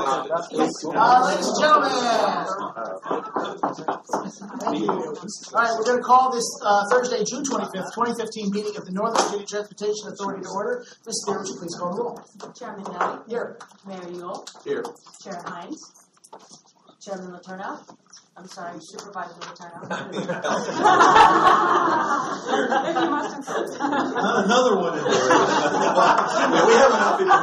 Ladies and gentlemen. Thank you. All right, we're going to call this Thursday, June 25th, 2015 meeting of the Northern Virginia Transportation Authority to order. Ms. Spear, would you please call the roll? Chairman Nelly. Here. Mayor Ewell. Here. Chair Hines. Chairman Letourneau. I'm sorry, Supervisor Letourneau. Another one in there. We have enough people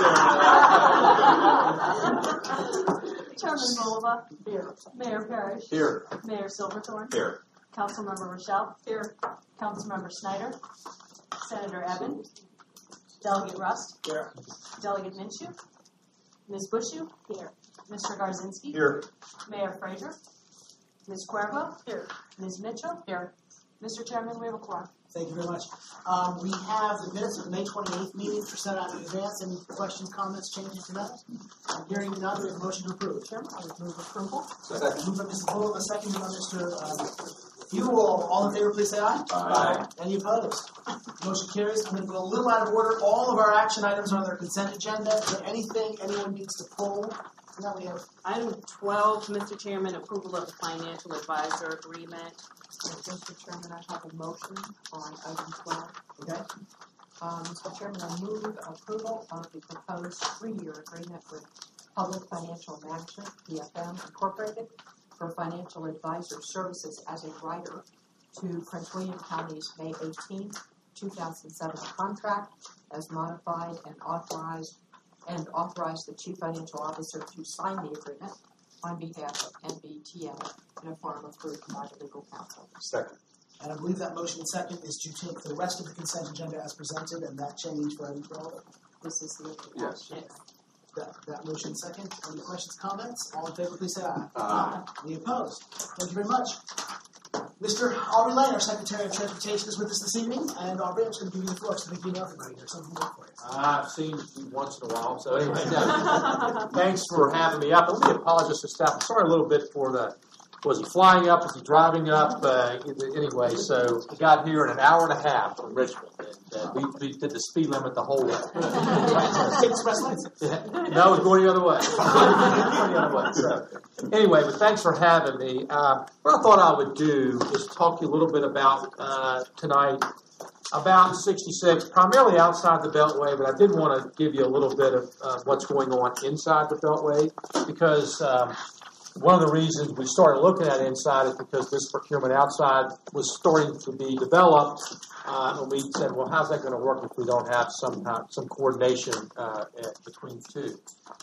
Chairman Mulliva. Here. Mayor Parrish. Here. Mayor Silverthorne. Here. Councilmember Rochelle. Here. Councilmember Snyder. Senator Evans. Delegate Rust. Here. Delegate Minshew. Ms. Bushu. Here. Mr. Garzinski. Here. Mayor Frazier. Ms. Cuervo. Here. Ms. Mitchell. Here. Mr. Chairman, we have a quorum. Thank you very much. We have the minutes of the May 28th meeting for sent out in advance. Any questions, comments, changes to that? Hearing none, we have a motion to approve. Chairman, I would move approval. Second. Moved by Mr. Bull, seconded by Mr. Ewell. All in favor, please say aye. Aye. Any opposed? Motion carries. I'm going to go a little out of order. All of our action items are on their consent agenda. Is there anything anyone needs to pull? Now we have Item 12, Mr. Chairman, approval of the financial advisor agreement. Mr. Chairman, I have a motion on item 12. okay. Mr. Chairman, I move approval of the proposed 3-year agreement with Public Financial Management, PFM Incorporated, for financial advisor services as a writer to Prince William County's May 18, 2007 contract as modified and authorize the Chief Financial Officer to sign the agreement on behalf of NBTM in a form approved by the legal counsel. Second. And I believe that motion second is to take the rest of the consent agenda as presented and that change for item 12. This is the Yes. That motion second. Any questions, comments? All in favor, please say aye. Aye. Any opposed? Thank you very much. Mr. Aubrey Lane, our Secretary of Transportation, is with us this evening, and Aubrey, I'm just going to give you the floor. So I think you know everybody. There's something good for you. I've seen you once in a while, so anyway, thanks for having me up. Let me apologize to staff. I'm sorry a little bit for was he flying up, was he driving up? Anyway, so we got here in an hour and a half from Richmond, and we did the speed limit the whole way. Take express lanes. No, it was going the other way. So, anyway, but thanks for having me. What I thought I would do is talk to you a little bit about tonight about 66, primarily outside the Beltway, but I did want to give you a little bit of what's going on inside the Beltway, because one of the reasons we started looking at inside is because this procurement outside was starting to be developed, and we said, well, how's that going to work if we don't have some coordination between the two?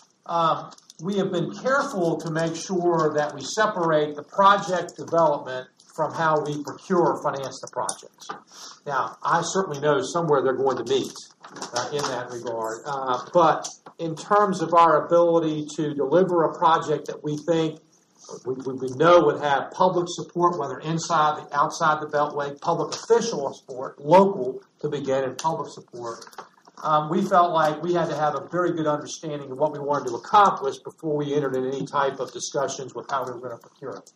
We have been careful to make sure that we separate the project development from how we procure or finance the projects. Now, I certainly know somewhere they're going to meet in that regard, but in terms of our ability to deliver a project that we think we know would have public support, whether inside, outside the Beltway, public official support, local to begin, and public support, we felt like we had to have a very good understanding of what we wanted to accomplish before we entered in any type of discussions with how we were going to procure it.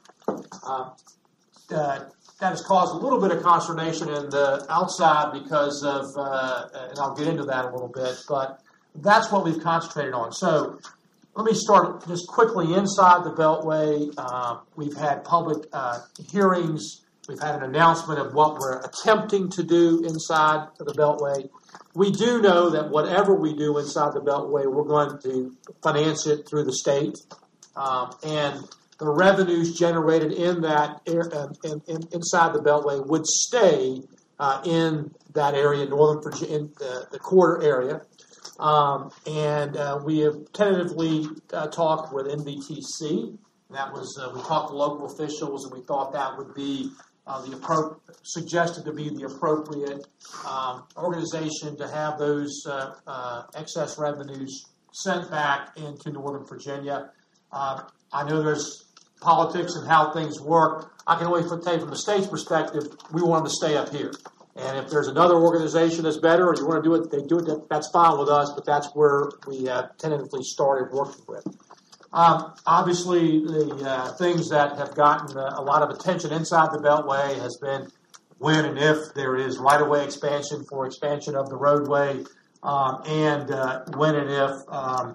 That has caused a little bit of consternation in the outside because of, and I'll get into that a little bit, but that's what we've concentrated on. So let me start just quickly inside the Beltway. We've had public hearings. We've had an announcement of what we're attempting to do inside the Beltway. We do know that whatever we do inside the Beltway, we're going to finance it through the state. And the revenues generated in that inside the Beltway would stay in that area, Northern Virginia, in the corridor area. And we have tentatively talked with NVTC. That was we talked to local officials, and we thought that would be suggested to be the appropriate organization to have those excess revenues sent back into Northern Virginia. I know there's politics and how things work. I can only tell you from the state's perspective, we want them to stay up here. And if there's another organization that's better, or you want to do it, they do it, that's fine with us, but that's where we have tentatively started working with. Obviously, the things that have gotten a lot of attention inside the Beltway has been when and if there is right-of-way expansion for expansion of the roadway, and when and if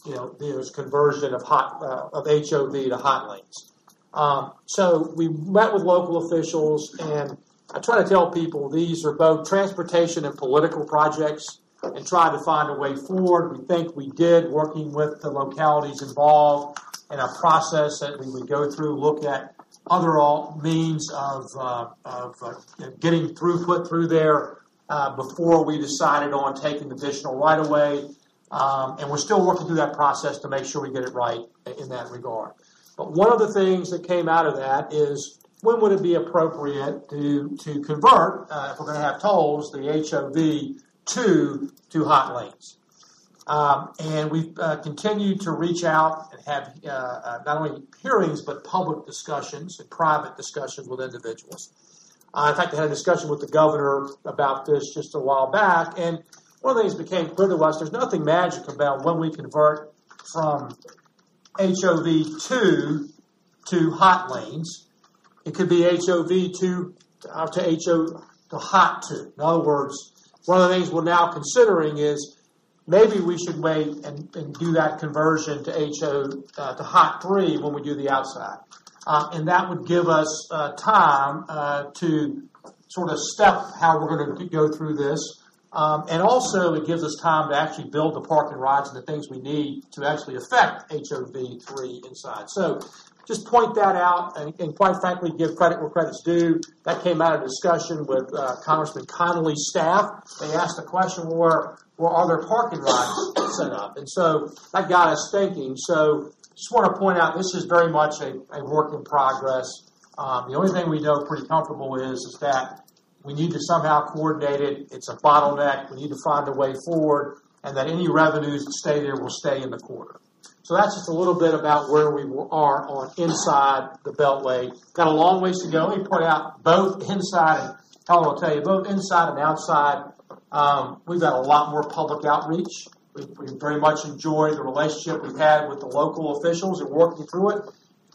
there's conversion of HOV to hot lanes. So we met with local officials, and I try to tell people these are both transportation and political projects, and try to find a way forward. We think we did, working with the localities involved in a process that we would go through, look at other means of getting throughput through there before we decided on taking additional right-of-way. And we're still working through that process to make sure we get it right in that regard. But one of the things that came out of that is, when would it be appropriate to convert, if we're going to have tolls, the HOV to hot lanes? And we've continued to reach out and have not only hearings but public discussions and private discussions with individuals. In fact, I had a discussion with the governor about this just a while back, and one of the things that became clear to us, there's nothing magic about when we convert from HOV 2 to hot lanes. It could be HOV 2 to hot 2. In other words, one of the things we're now considering is maybe we should wait and do that conversion to hot 3 when we do the outside. And that would give us time to sort of step how we're going to go through this. And also it gives us time to actually build the parking rides and the things we need to actually affect HOV 3 inside. So just point that out and quite frankly give credit where credit's due. That came out of discussion with Congressman Connolly's staff. They asked the question, where are there parking rides set up? And so that got us thinking. So just want to point out this is very much a work in progress. The only thing we know pretty comfortable is that we need to somehow coordinate it. It's a bottleneck. We need to find a way forward, and that any revenues that stay there will stay in the corridor. So that's just a little bit about where we are on inside the Beltway. Got a long ways to go. Let me point out both inside and Helen will tell you, both inside and outside, we've got a lot more public outreach. We very much enjoy the relationship we've had with the local officials and working through it.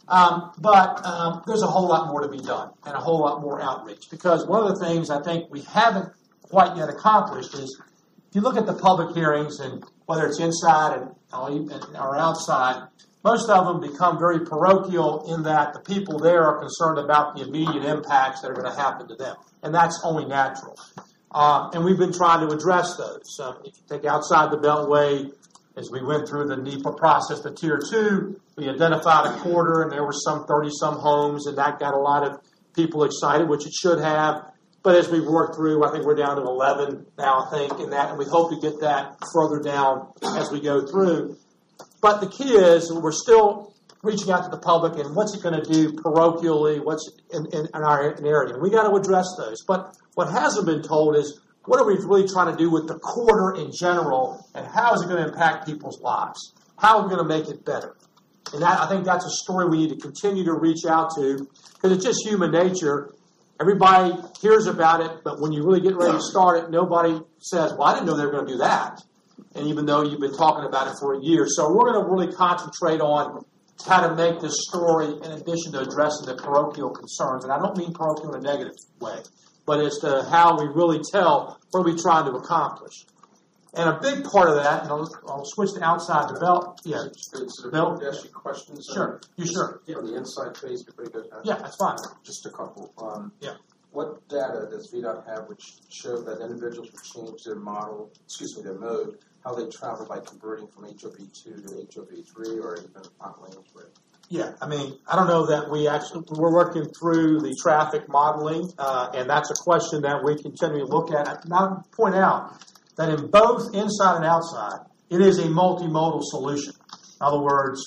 But there's a whole lot more to be done and a whole lot more outreach, because one of the things I think we haven't quite yet accomplished is, if you look at the public hearings, and whether it's inside or outside, most of them become very parochial in that the people there are concerned about the immediate impacts that are going to happen to them. And that's only natural. And we've been trying to address those. If you take outside the Beltway, as we went through the NEPA process, the Tier 2, we identified a corridor, and there were some 30-some homes, and that got a lot of people excited, which it should have. But as we work through, I think we're down to 11 now, I think, in that, and we hope to get that further down as we go through. But the key is we're still reaching out to the public, and what's it going to do parochially, what's in our area. And we got to address those. But what hasn't been told is, what are we really trying to do with the corridor in general, and how is it going to impact people's lives? How are we going to make it better? And I think that's a story we need to continue to reach out to, because it's just human nature. Everybody hears about it, but when you really get ready to start it, nobody says, well, I didn't know they were going to do that. And even though you've been talking about it for a year. So we're going to really concentrate on how to make this story in addition to addressing the parochial concerns. And I don't mean parochial in a negative way, but as to how we really tell what we're trying to accomplish. And a big part of that, and I'll switch to outside the belt. Yeah, So Bill? can I ask you questions? Sure. You sure? On the inside phase before you go. Yeah, that's fine. Just a couple. Yeah. What data does VDOT have which show that individuals will change their their mode, how they travel by converting from HOV 2 to HOV 3 or even hot lanes with? Yeah, I mean, I don't know that we're working through the traffic modeling, and that's a question that we continue to look at. Now, point out that in both inside and outside, it is a multimodal solution. In other words,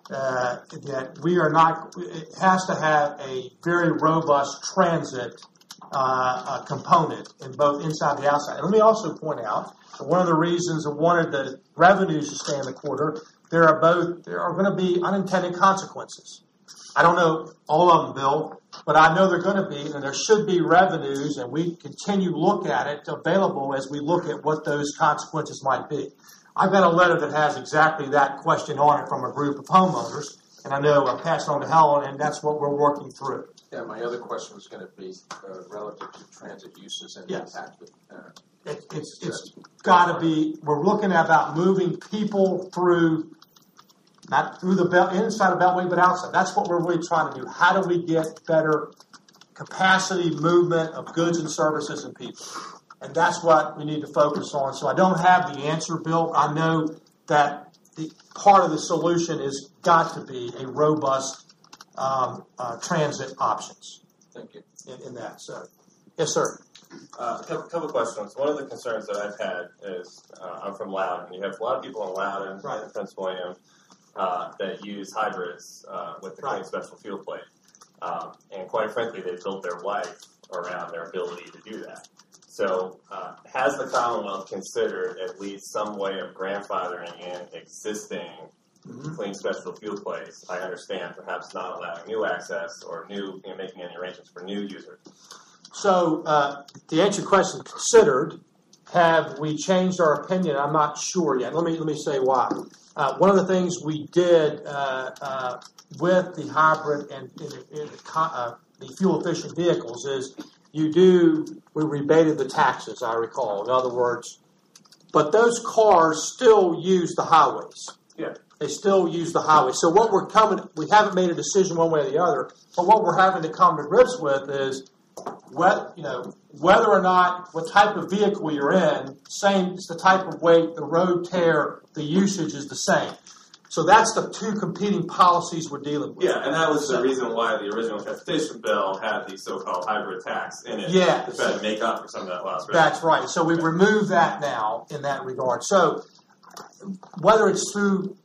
that we are not, it has to have a very robust transit component in both inside and the outside. And let me also point out that one of the reasons I wanted the revenues to stay in the quarter, there are going to be unintended consequences. I don't know all of them, Bill, but I know they're going to be, and there should be revenues, and we continue to look at it available as we look at what those consequences might be. I've got a letter that has exactly that question on it from a group of homeowners, and I know I'll pass it on to Helen, and that's what we're working through. Yeah, my other question was going to be relative to transit uses and Yes. impact. It's got to be, we're looking at about moving people through not through the belt, inside the beltway, but outside. That's what we're really trying to do. How do we get better capacity movement of goods and services and people? And that's what we need to focus on. So I don't have the answer, Bill. I know that the part of the solution has got to be a robust transit options. Thank you. In that. So, yes, sir. A couple questions. One of the concerns that I've had is I'm from Loudoun. You have a lot of people in Loudoun, Right. in Prince William, that use hybrids with the clean Right. special fuel plate. And quite frankly, they've built their life around their ability to do that. So has the Commonwealth considered at least some way of grandfathering in existing clean special fuel plates? I understand perhaps not allowing new access or making any arrangements for new users. So, to answer your question, considered, have we changed our opinion? I'm not sure yet. Let me say why. One of the things we did with the hybrid and the fuel-efficient vehicles is we rebated the taxes, I recall. In other words, but those cars still use the highways. Yeah. They still use the highway. So we haven't made a decision one way or the other, but what we're having to come to grips with is whether or not what type of vehicle you're in, same, it's the type of weight, the road tear, the usage is the same. So that's the two competing policies we're dealing with. Yeah, and that was the reason why the original transportation bill had the so-called hybrid tax in it Yeah. to try to make up for some of that lost revenue. That's right. So we've removed that now in that regard. So whether it's through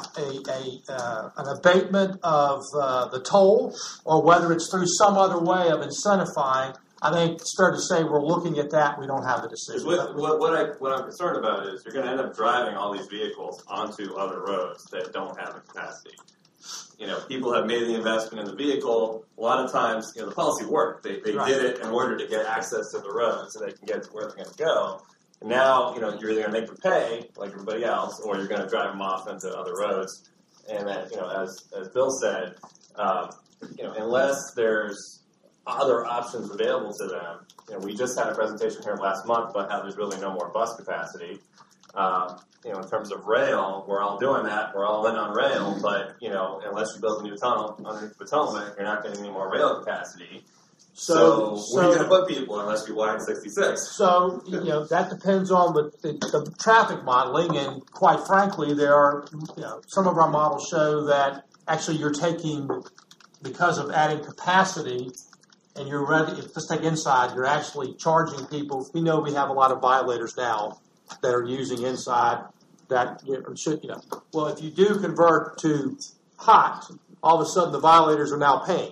an abatement of the toll or whether it's through some other way of incentivizing, I think it's fair to say we're looking at that. We don't have the decision. What I'm concerned about is you're going to end up driving all these vehicles onto other roads that don't have the capacity. People have made the investment in the vehicle. A lot of times, the policy worked. They Right. did it in order to get access to the road so they can get to where they're going to go. And now, you're either going to make them pay like everybody else, or you're going to drive them off into other roads. And then, as Bill said, unless there's other options available to them, we just had a presentation here last month about how there's really no more bus capacity. In terms of rail, we're all doing that. We're all in on rail, but unless you build a new tunnel underneath the Potomac, you're not getting any more rail capacity. So where are you going to put people unless you widen 66? So, that depends on the traffic modeling, and quite frankly, there are, some of our models show that actually you're taking, because of adding capacity, and you're ready, let's take inside, you're actually charging people. We know we have a lot of violators now that are using inside that should, well, if you do convert to hot, all of a sudden the violators are now paying.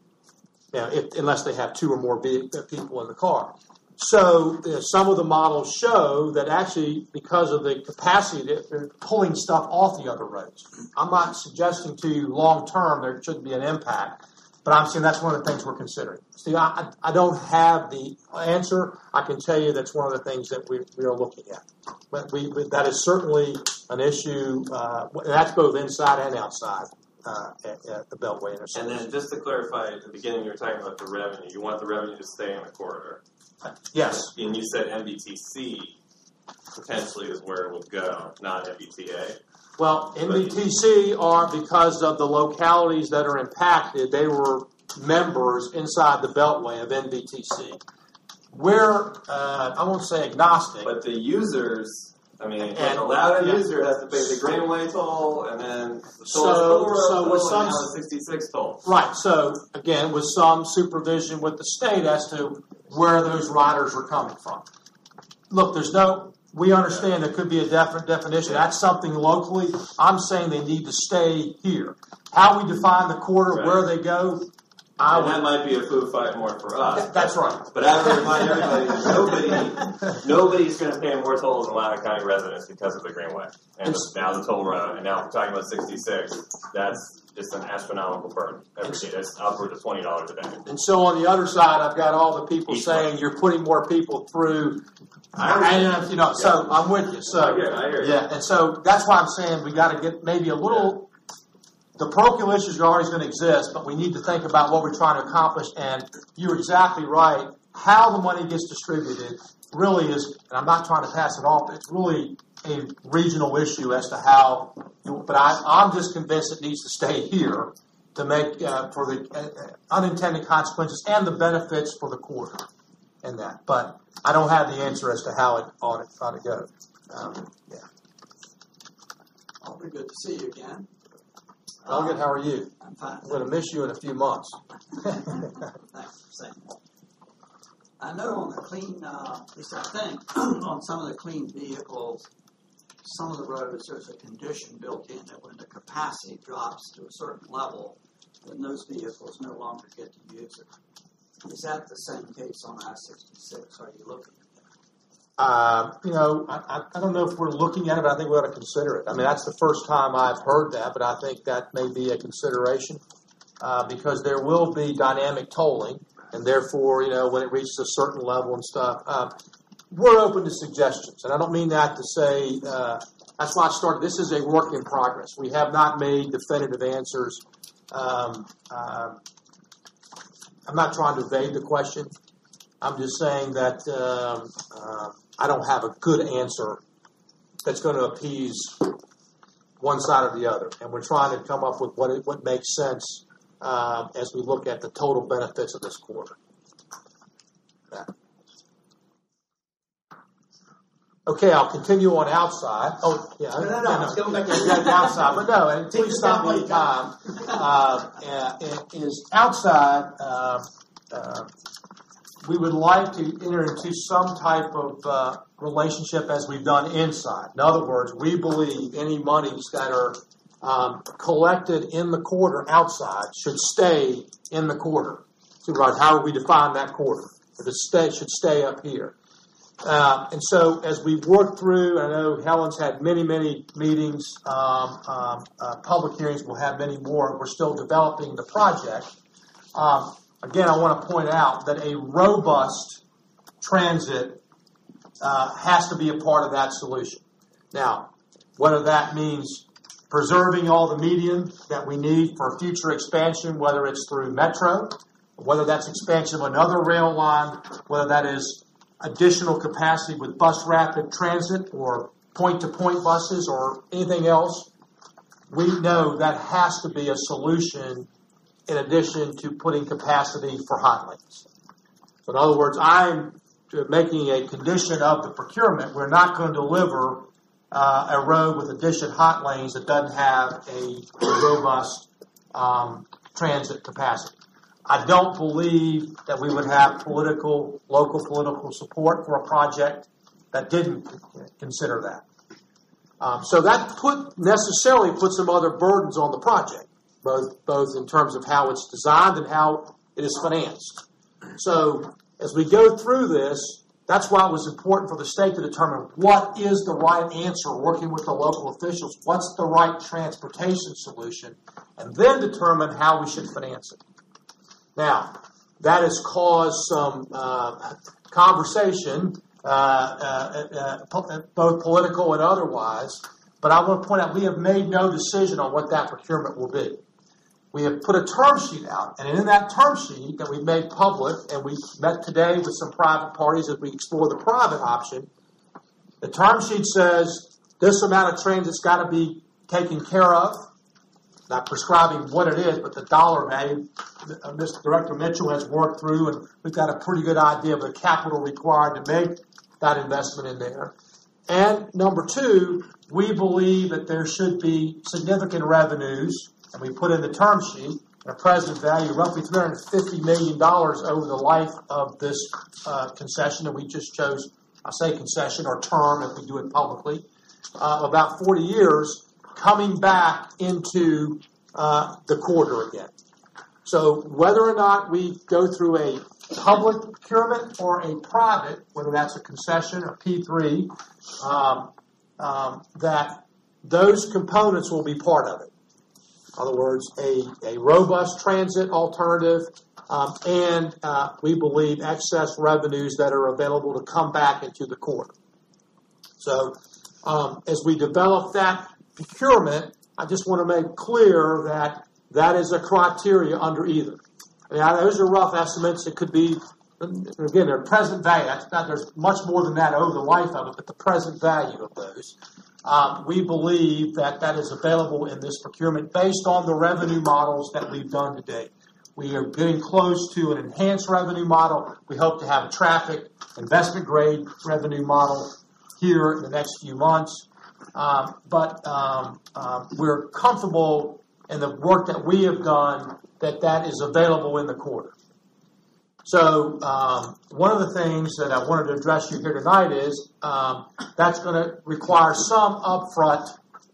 Unless they have two or more people in the car. So some of the models show that actually because of the capacity, they're pulling stuff off the other roads. I'm not suggesting to you long term there shouldn't be an impact, but I'm saying that's one of the things we're considering. See, I don't have the answer. I can tell you that's one of the things that we are looking at. But that is certainly an issue. That's both inside and outside. At the Beltway intersection. And then just to clarify, at the beginning you were talking about the revenue. You want the revenue to stay in the corridor. Yes. And you said MBTC potentially is where it would go, not MBTA. Well, MBTC are, because of the localities that are impacted, they were members inside the Beltway of MBTC. We're, I won't say agnostic. But the users... a Loudoun user has to pay the Greenway toll, and then the toll and now the 66 toll. Right. So again, with some supervision with the state as to where those riders are coming from. Look, we understand there could be a different definition. That's something locally. I'm saying they need to stay here. How we define the corridor, where they go. That might be a food fight more for us. That's right. But I would remind everybody that nobody's going to pay more tolls than Loudoun County residents because of the Greenway. And now the toll road. And now we're talking about 66. That's just an astronomical burden every day. That's upwards of $20 a day. And so on the other side, I've got all the people saying you're putting more people through. So I'm with you. So I hear you. Yeah, and so that's why I'm saying we got to get maybe a little. The parochial issues are always going to exist, but we need to think about what we're trying to accomplish. And you're exactly right. How the money gets distributed really is, and I'm not trying to pass it off, it's really a regional issue as to how, but I'm just convinced it needs to stay here to make for the unintended consequences and the benefits for the quarter in that. But I don't have the answer as to how it ought to go. Yeah. I'll be good to see you again. Elgin, how are you? I'm fine. I'm going to miss you in a few months. Thanks. Same. I know on the clean, at least I think, on some of the clean vehicles, some of the roads, there's a condition built in that when the capacity drops to a certain level, then those vehicles no longer get to use it. Is that the same case on I-66? Are you looking at I don't know if we're looking at it, but I think we ought to consider it. I mean, that's the first time I've heard that, but I think that may be a consideration because there will be dynamic tolling, and therefore, when it reaches a certain level and stuff, we're open to suggestions. And I don't mean that to say, that's why I started. This is a work in progress. We have not made definitive answers. I'm not trying to evade the question. I'm just saying that I don't have a good answer that's going to appease one side or the other. And we're trying to come up with what makes sense as we look at the total benefits of this quarter. Yeah. Okay, I'll continue on outside. Oh, yeah. No. Let's go back to outside. But no, and please stop me anytime. Is outside, we would like to enter into some type of relationship as we've done inside. In other words, we believe any monies that are collected in the quarter outside should stay in the quarter. How we define that quarter. It should stay up here. And so as we've worked through, I know Helen's had many meetings, public hearings, we'll have many more. We're still developing the project. Again, I want to point out that a robust transit has to be a part of that solution. Now, whether that means preserving all the median that we need for future expansion, whether it's through Metro, whether that's expansion of another rail line, whether that is additional capacity with bus rapid transit or point-to-point buses or anything else, we know that has to be a solution in addition to putting capacity for hot lanes. So in other words, I'm making a condition of the procurement. We're not going to deliver a road with additional hot lanes that doesn't have a robust transit capacity. I don't believe that we would have local political support for a project that didn't consider that. So that necessarily puts some other burdens on the project, both in terms of how it's designed and how it is financed. So as we go through this, that's why it was important for the state to determine what is the right answer, working with the local officials, what's the right transportation solution, and then determine how we should finance it. Now, that has caused some conversation, both political and otherwise, but I want to point out we have made no decision on what that procurement will be. We have put a term sheet out, and in that term sheet that we've made public, and we met today with some private parties as we explore the private option, the term sheet says this amount of transit's got to be taken care of, not prescribing what it is, but the dollar value. Mr. Director Mitchell has worked through, and we've got a pretty good idea of the capital required to make that investment in there. And number two, we believe that there should be significant revenues, and we put in the term sheet a present value of roughly $350 million over the life of this concession, and we just chose, I say concession or term if we do it publicly, about 40 years, coming back into the quarter again. So whether or not we go through a public procurement or a private, whether that's a concession or P3, that those components will be part of it. In other words, a robust transit alternative and we believe excess revenues that are available to come back into the quarter. So as we develop that procurement, I just want to make clear that that is a criteria under either. I mean, those are rough estimates. It could be again, their present value, there's much more than that over the life of it, but the present value of those. We believe that is available in this procurement based on the revenue models that we've done to date. We are getting close to an enhanced revenue model. We hope to have a traffic investment grade revenue model here in the next few months. But we're comfortable in the work that we have done that is available in the quarter. So one of the things that I wanted to address you here tonight is that's going to require some upfront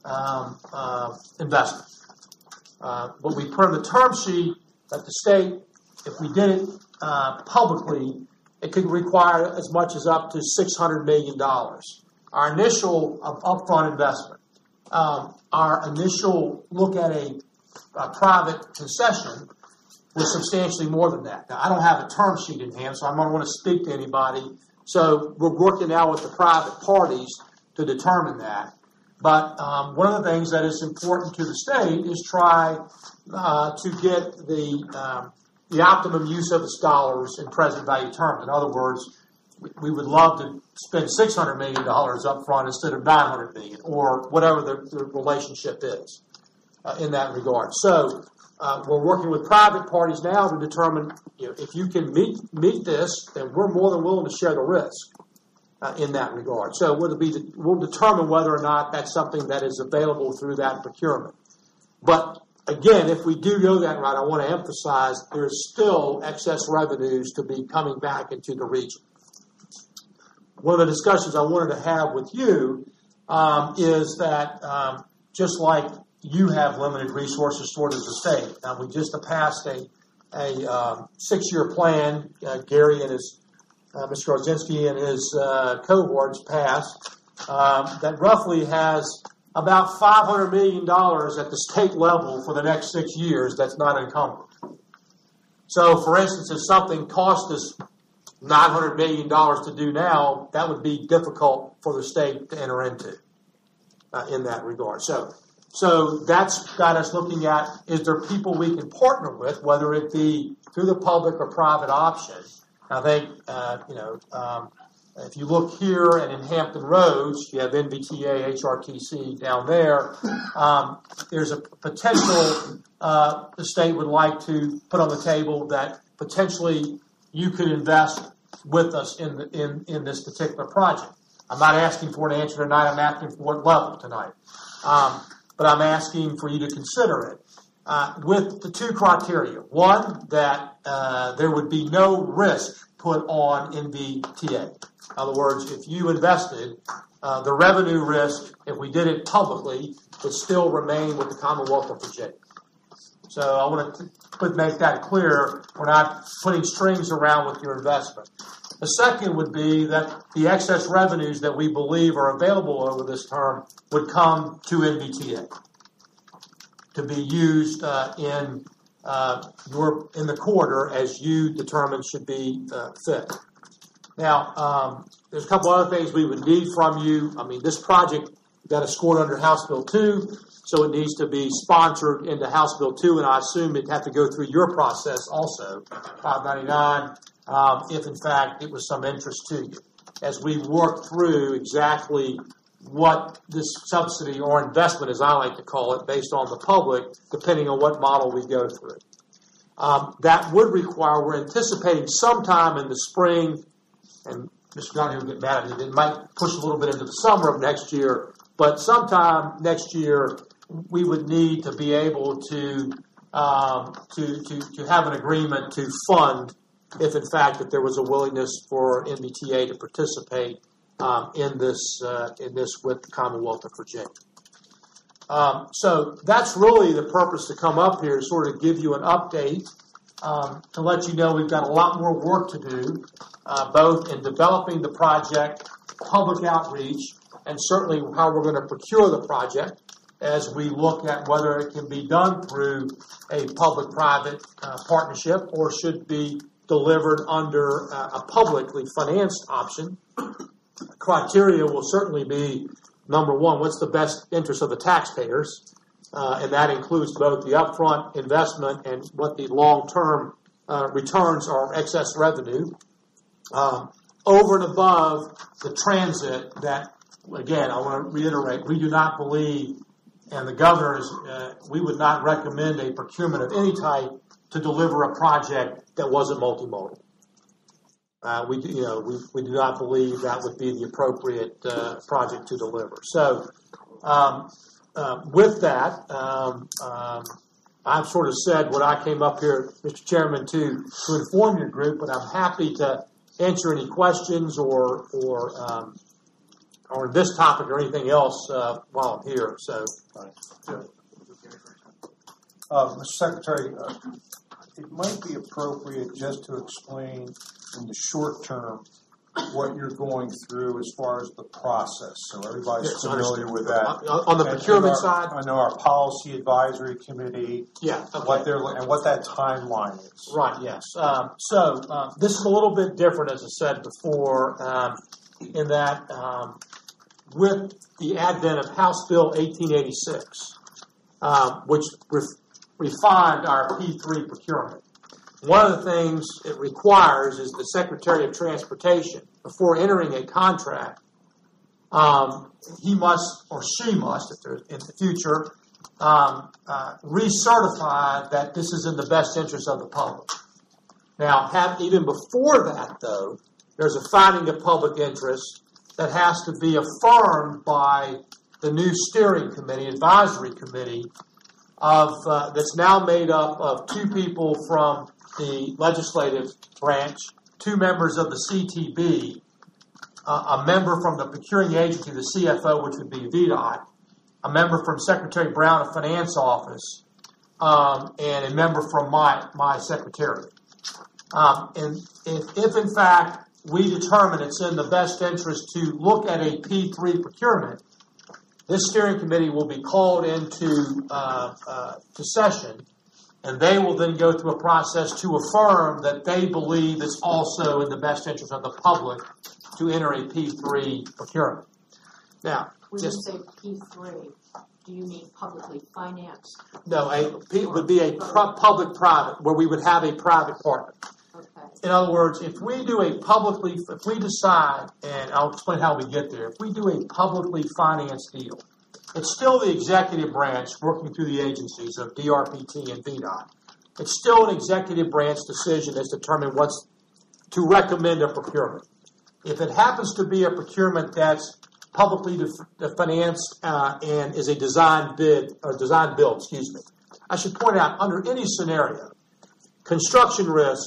investment. What we put in the term sheet that the state, if we did it publicly, it could require as much as up to $600 million. Our initial upfront investment, our initial look at a private concession was substantially more than that. Now, I don't have a term sheet in hand, so I don't want to speak to anybody. So we're working now with the private parties to determine that. But one of the things that is important to the state is try to get the optimum use of its dollars in present value terms. In other words, we would love to spend $600 million up front instead of $900 million, or whatever the relationship is in that regard. So we're working with private parties now to determine, if you can meet this, then we're more than willing to share the risk in that regard. So we'll determine whether or not that's something that is available through that procurement. But again, if we do go that route, I want to emphasize there's still excess revenues to be coming back into the region. One of the discussions I wanted to have with you is that just like you have limited resources, so does the state. Now, we just passed a 6-year plan. Gary and Mr. Roszinski and his cohorts passed that roughly has about $500 million at the state level for the next 6 years that's not encumbered. So, for instance, if something cost us $900 million to do now, that would be difficult for the state to enter into in that regard. So that's got us looking at, is there people we can partner with, whether it be through the public or private option. I think, if you look here and in Hampton Roads, you have NVTA, HRTC down there. There's a potential the state would like to put on the table that potentially you could invest with us in this particular project. I'm not asking for an answer tonight. I'm asking for what level tonight. But I'm asking for you to consider it with the two criteria. One, that there would be no risk put on NVTA. In other words, if you invested, the revenue risk, if we did it publicly, would still remain with the Commonwealth of Virginia. So I want to make that clear. We're not putting strings around with your investment. The second would be that the excess revenues that we believe are available over this term would come to NVTA to be used in the quarter as you determine should be fit. Now, there's a couple other things we would need from you. I mean, this project got scored under House Bill 2, so it needs to be sponsored into House Bill 2, and I assume it'd have to go through your process also, 599. If in fact it was some interest to you, as we work through exactly what this subsidy or investment, as I like to call it, based on the public, depending on what model we go through. That would require, we're anticipating sometime in the spring, and Mr. Donahue will get mad at me, it might push a little bit into the summer of next year, but sometime next year we would need to be able to have an agreement to fund, if in fact that there was a willingness for NVTA to participate in this with the Commonwealth of Virginia. So that's really the purpose to come up here, to sort of give you an update, to let you know we've got a lot more work to do, both in developing the project, public outreach, and certainly how we're going to procure the project as we look at whether it can be done through a public-private partnership or should be delivered under a publicly financed option. Criteria will certainly be, number one, what's the best interest of the taxpayers? And that includes both the upfront investment and what the long-term returns are, excess revenue over and above the transit that, again, I want to reiterate, we do not believe, and the governor we would not recommend a procurement of any type to deliver a project that wasn't multimodal. We do not believe that would be the appropriate project to deliver. So, with that, I've sort of said what I came up here, Mr. Chairman, to inform your group, but I'm happy to answer any questions or this topic or anything else while I'm here. So, Mr. Secretary, it might be appropriate just to explain in the short term what you're going through as far as the process, so everybody's familiar with that. On the procurement side, I know our policy advisory committee. Yeah, okay. What that timeline is. Right. Yes. So this is a little bit different, as I said before, in that with the advent of House Bill 1886, which refined our P3 procurement. One of the things it requires is the Secretary of Transportation, before entering a contract, he must or she must, if they're in the future, recertify that this is in the best interest of the public. Now, even before that, though, there's a finding of public interest that has to be affirmed by the new steering committee, advisory committee, that's now made up of 2 people from the legislative branch, 2 members of the CTB, a member from the procuring agency, the CFO, which would be VDOT, a member from Secretary Brown of Finance Office, and a member from my secretariat. And if in fact we determine it's in the best interest to look at a P3 procurement, this steering committee will be called into to session, and they will then go through a process to affirm that they believe it's also in the best interest of the public to enter a P3 procurement. Now, when you say P3, do you mean publicly financed? No, it would be a public-private, where we would have a private partner. Okay. In other words, if we decide, and I'll explain how we get there, if we do a publicly financed deal, it's still the executive branch working through the agencies of DRPT and VDOT. It's still an executive branch decision that's determined what's to recommend a procurement. If it happens to be a procurement that's publicly financed and is a design build, I should point out, under any scenario, construction risk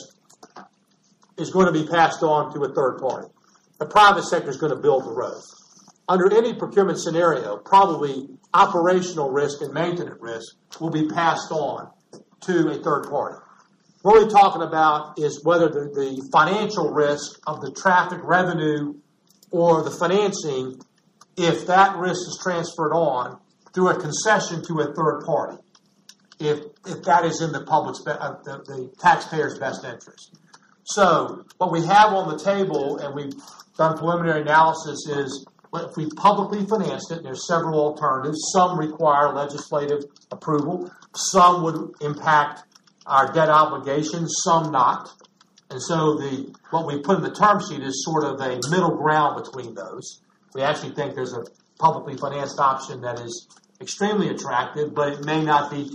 is going to be passed on to a third party. The private sector is going to build the road. Under any procurement scenario, probably operational risk and maintenance risk will be passed on to a third party. What we're talking about is whether the financial risk of the traffic revenue or the financing, if that risk is transferred on through a concession to a third party, if that is in the public's the taxpayer's best interest. So what we have on the table, and we've done preliminary analysis, is if we publicly financed it, there's several alternatives. Some require legislative approval. Some would impact our debt obligations, some not. And so what we put in the term sheet is sort of a middle ground between those. We actually think there's a publicly financed option that is extremely attractive, but it may not be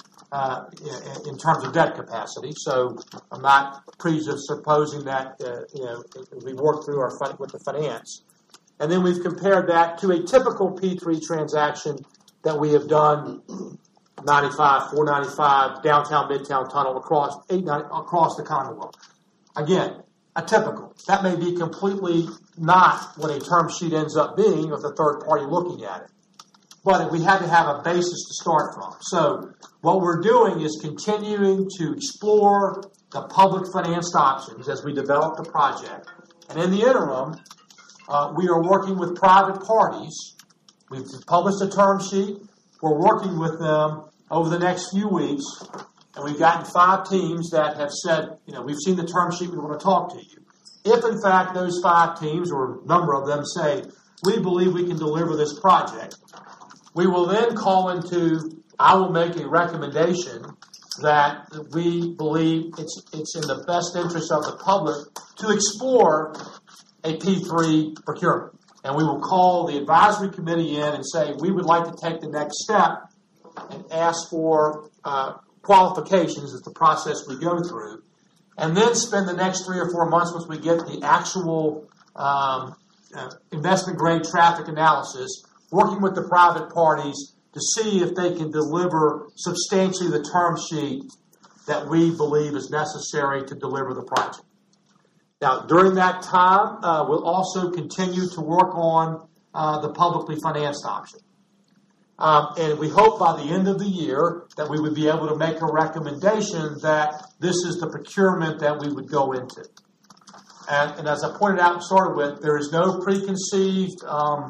in terms of debt capacity. So I'm not presupposing that we work through with the finance. And then we've compared that to a typical P3 transaction that we have done 95, 495, downtown, midtown tunnel across the Commonwealth. Again, a typical. That may be completely not what a term sheet ends up being with a third party looking at it. But we had to have a basis to start from. So what we're doing is continuing to explore the public financed options as we develop the project. And in the interim, we are working with private parties. We've published a term sheet. We're working with them over the next few weeks. And we've gotten 5 teams that have said, we've seen the term sheet, we want to talk to you. If, in fact, those 5 teams, or a number of them, say, we believe we can deliver this project, we will then I will make a recommendation that we believe it's in the best interest of the public to explore a P3 procurement. And we will call the advisory committee in and say, we would like to take the next step and ask for qualifications as the process we go through, and then spend the next 3 or 4 months once we get the actual investment grade traffic analysis, working with the private parties to see if they can deliver substantially the term sheet that we believe is necessary to deliver the project. Now, during that time, we'll also continue to work on the publicly financed option. And we hope by the end of the year that we would be able to make a recommendation that this is the procurement that we would go into. And as I pointed out and started with, there is no preconceived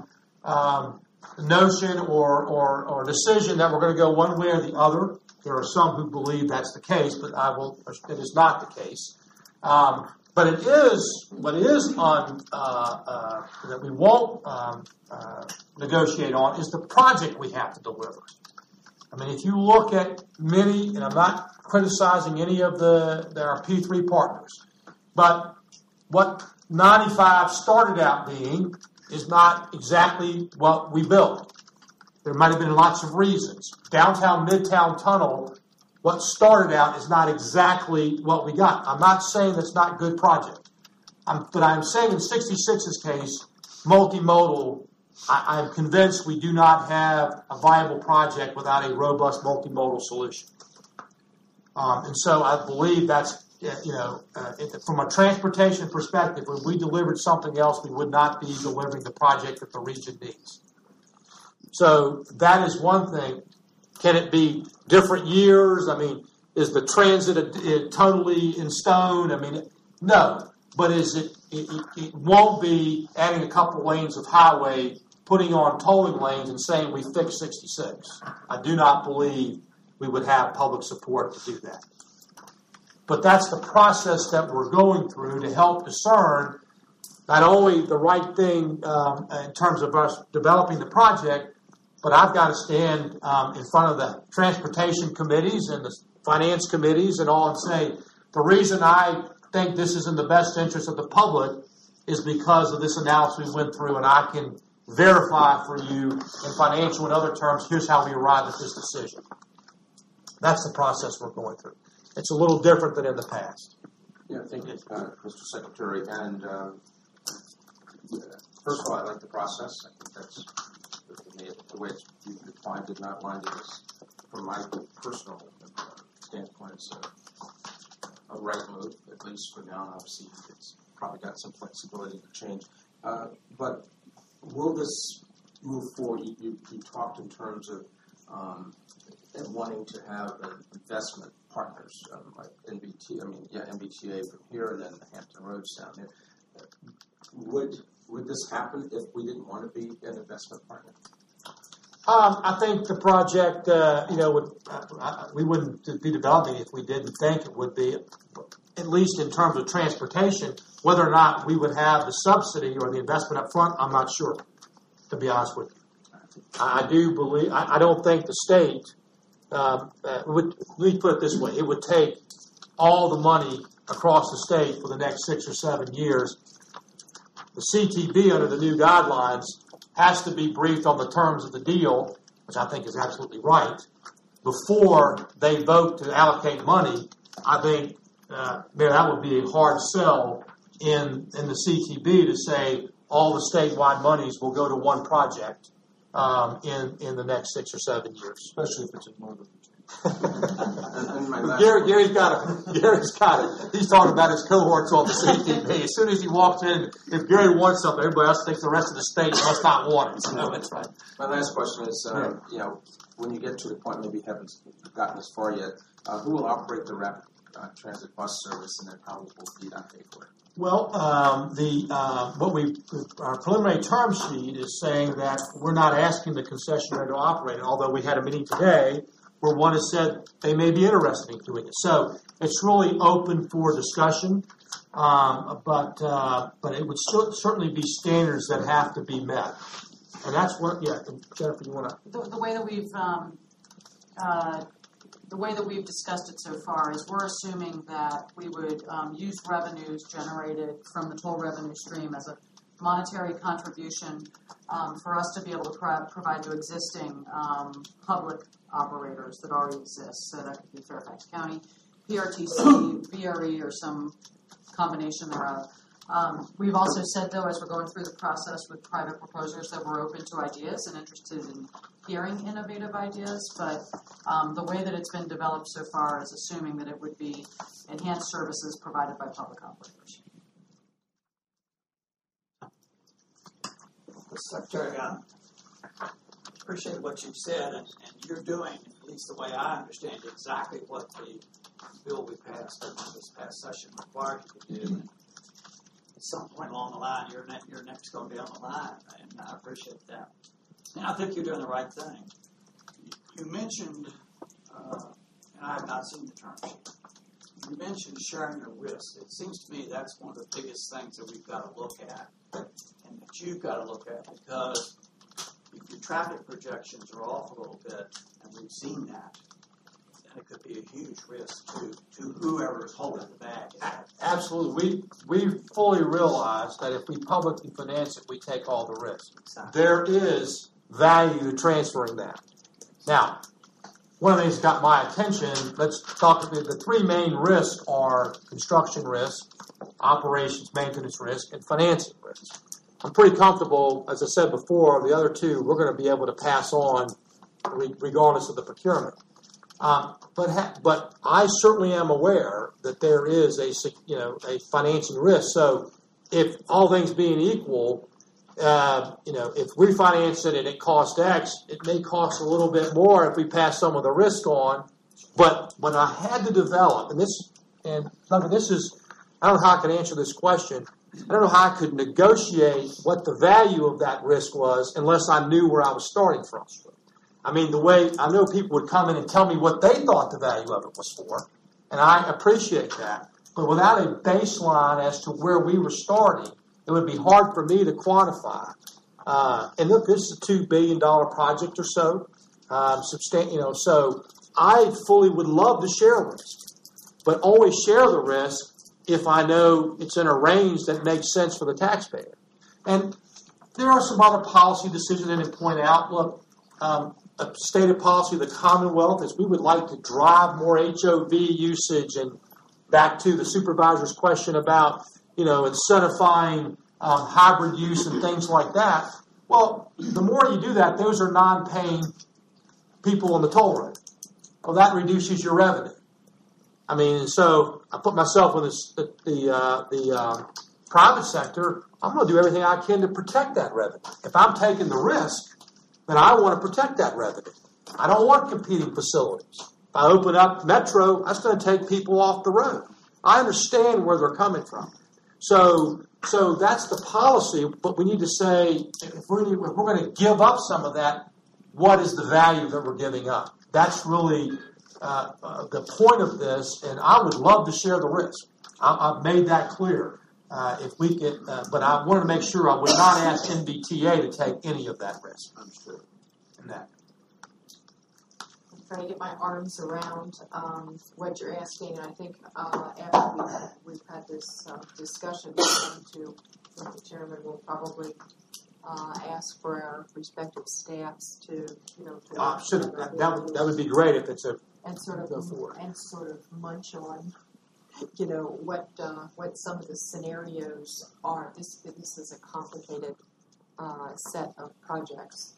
notion or decision that we're going to go one way or the other. There are some who believe that's the case, but it is not the case. But it is what is on that we won't negotiate on is the project we have to deliver. I mean, if you look at many, and I'm not criticizing any of our P3 partners, but what 95 started out being is not exactly what we built. There might have been lots of reasons. Downtown Midtown Tunnel, what started out is not exactly what we got. I'm not saying that's not a good project. But I'm saying in 66's case, multimodal, I'm convinced we do not have a viable project without a robust multimodal solution. And so I believe that's, from a transportation perspective, if we delivered something else, we would not be delivering the project that the region needs. So that is one thing. Can it be different years? I mean, is the transit totally in stone? I mean, no. But it won't be adding a couple lanes of highway, putting on tolling lanes and saying we fixed 66. I do not believe we would have public support to do that. But that's the process that we're going through to help discern not only the right thing in terms of us developing the project, but I've got to stand in front of the transportation committees and the finance committees and all and say, the reason I think this is in the best interest of the public is because of this analysis we went through, and I can verify for you in financial and other terms, here's how we arrived at this decision. That's the process we're going through. It's a little different than in the past. Yeah, thank you, Mr. Secretary. And first of all, I like the process. I think that's the way you defined it and outlined it is, from my personal standpoint, it's a right move, at least for now. Obviously, it's probably got some flexibility to change. But will this move forward? You talked in terms of wanting to have investment partners like MBTA from here and then the Hampton Roads down there. Would this happen if we didn't want to be an investment partner? I think the project, we wouldn't be developing if we didn't think it would be, at least in terms of transportation. Whether or not we would have the subsidy or the investment up front, I'm not sure, to be honest with you. I do believe, I don't think the state, let me put it this way, it would take all the money across the state for the next 6 or 7 years. The CTB, under the new guidelines, has to be briefed on the terms of the deal, which I think is absolutely right, before they vote to allocate money. I think that would be a hard sell in the CTB to say all the statewide monies will go to one project in the next 6 or 7 years. Especially if it's in Northern Gary's got it. He's talking about his cohorts on the CTB. As soon as he walks in, if Gary wants something, everybody else thinks the rest of the state must not want it. So that's right. My last question is, when you get to the point, maybe you haven't gotten this far yet, who will operate the rapid transit bus service, and then how will VDOT pay for it? Well, our preliminary term sheet is saying that we're not asking the concessionaire to operate it, although we had a meeting today where one has said they may be interested in doing it. So it's really open for discussion, but it would certainly be standards that have to be met. And that's what, Jennifer, you want to? The way that we've the way that we've discussed it so far is we're assuming that we would use revenues generated from the toll revenue stream as a monetary contribution for us to be able to provide to existing public operators that already exist. So that could be Fairfax County, PRTC, VRE, or some combination thereof. We've also said, though, as we're going through the process with private proposers, that we're open to ideas and interested in hearing innovative ideas, but the way that it's been developed so far is assuming that it would be enhanced services provided by public operators. Secretary, I appreciate what you've said, and you're doing, at least the way I understand it, exactly what the bill we passed in this past session required you to do. And at some point along the line, your next going to be on the line, and I appreciate that. And I think you're doing the right thing. You mentioned, and I have not seen the term sheet, you mentioned sharing the risk. It seems to me that's one of the biggest things that we've got to look at, and that you've got to look at, because if your traffic projections are off a little bit, and we've seen that, then it could be a huge risk to whoever is holding the bag. Absolutely. We fully realize that if we publicly finance it, we take all the risk. Exactly. There is value to transferring that. Now, one of the things that got my attention, let's talk about the three main risks are construction risk, operations maintenance risk, and financing risk. I'm pretty comfortable, as I said before, the other two we're going to be able to pass on regardless of the procurement. But I certainly am aware that there is a financing risk. So if all things being equal, if we finance it and it costs X, it may cost a little bit more if we pass some of the risk on. But when I had to develop, I don't know how I can answer this question. I don't know how I could negotiate what the value of that risk was unless I knew where I was starting from. I mean, the way I know people would come in and tell me what they thought the value of it was for, and I appreciate that. But without a baseline as to where we were starting, it would be hard for me to quantify. And look, this is a $2 billion project or so. So I fully would love to share risk, but always share the risk if I know it's in a range that makes sense for the taxpayer. And there are some other policy decisions I didn't point out. Look, a stated policy of the Commonwealth is we would like to drive more HOV usage, and back to the supervisor's question about, incentivizing hybrid use and things like that. Well, the more you do that, those are non-paying people on the toll road. Well, that reduces your revenue. I mean, so I put myself in the private sector. I'm going to do everything I can to protect that revenue. If I'm taking the risk, then I want to protect that revenue. I don't want competing facilities. If I open up Metro, that's going to take people off the road. I understand where they're coming from. So that's the policy, but we need to say, if we're going to give up some of that, what is the value that we're giving up? That's really the point of this, and I would love to share the risk. I've made that clear. If we could, but I wanted to make sure I would not ask NVTA to take any of that risk. Understood. And that. I'm trying to get my arms around what you're asking, and I think after we've had this discussion, the chairman will probably ask for our respective staffs to that would be great if it's a go forward and sort of munch on what some of the scenarios are. This is a complicated set of projects.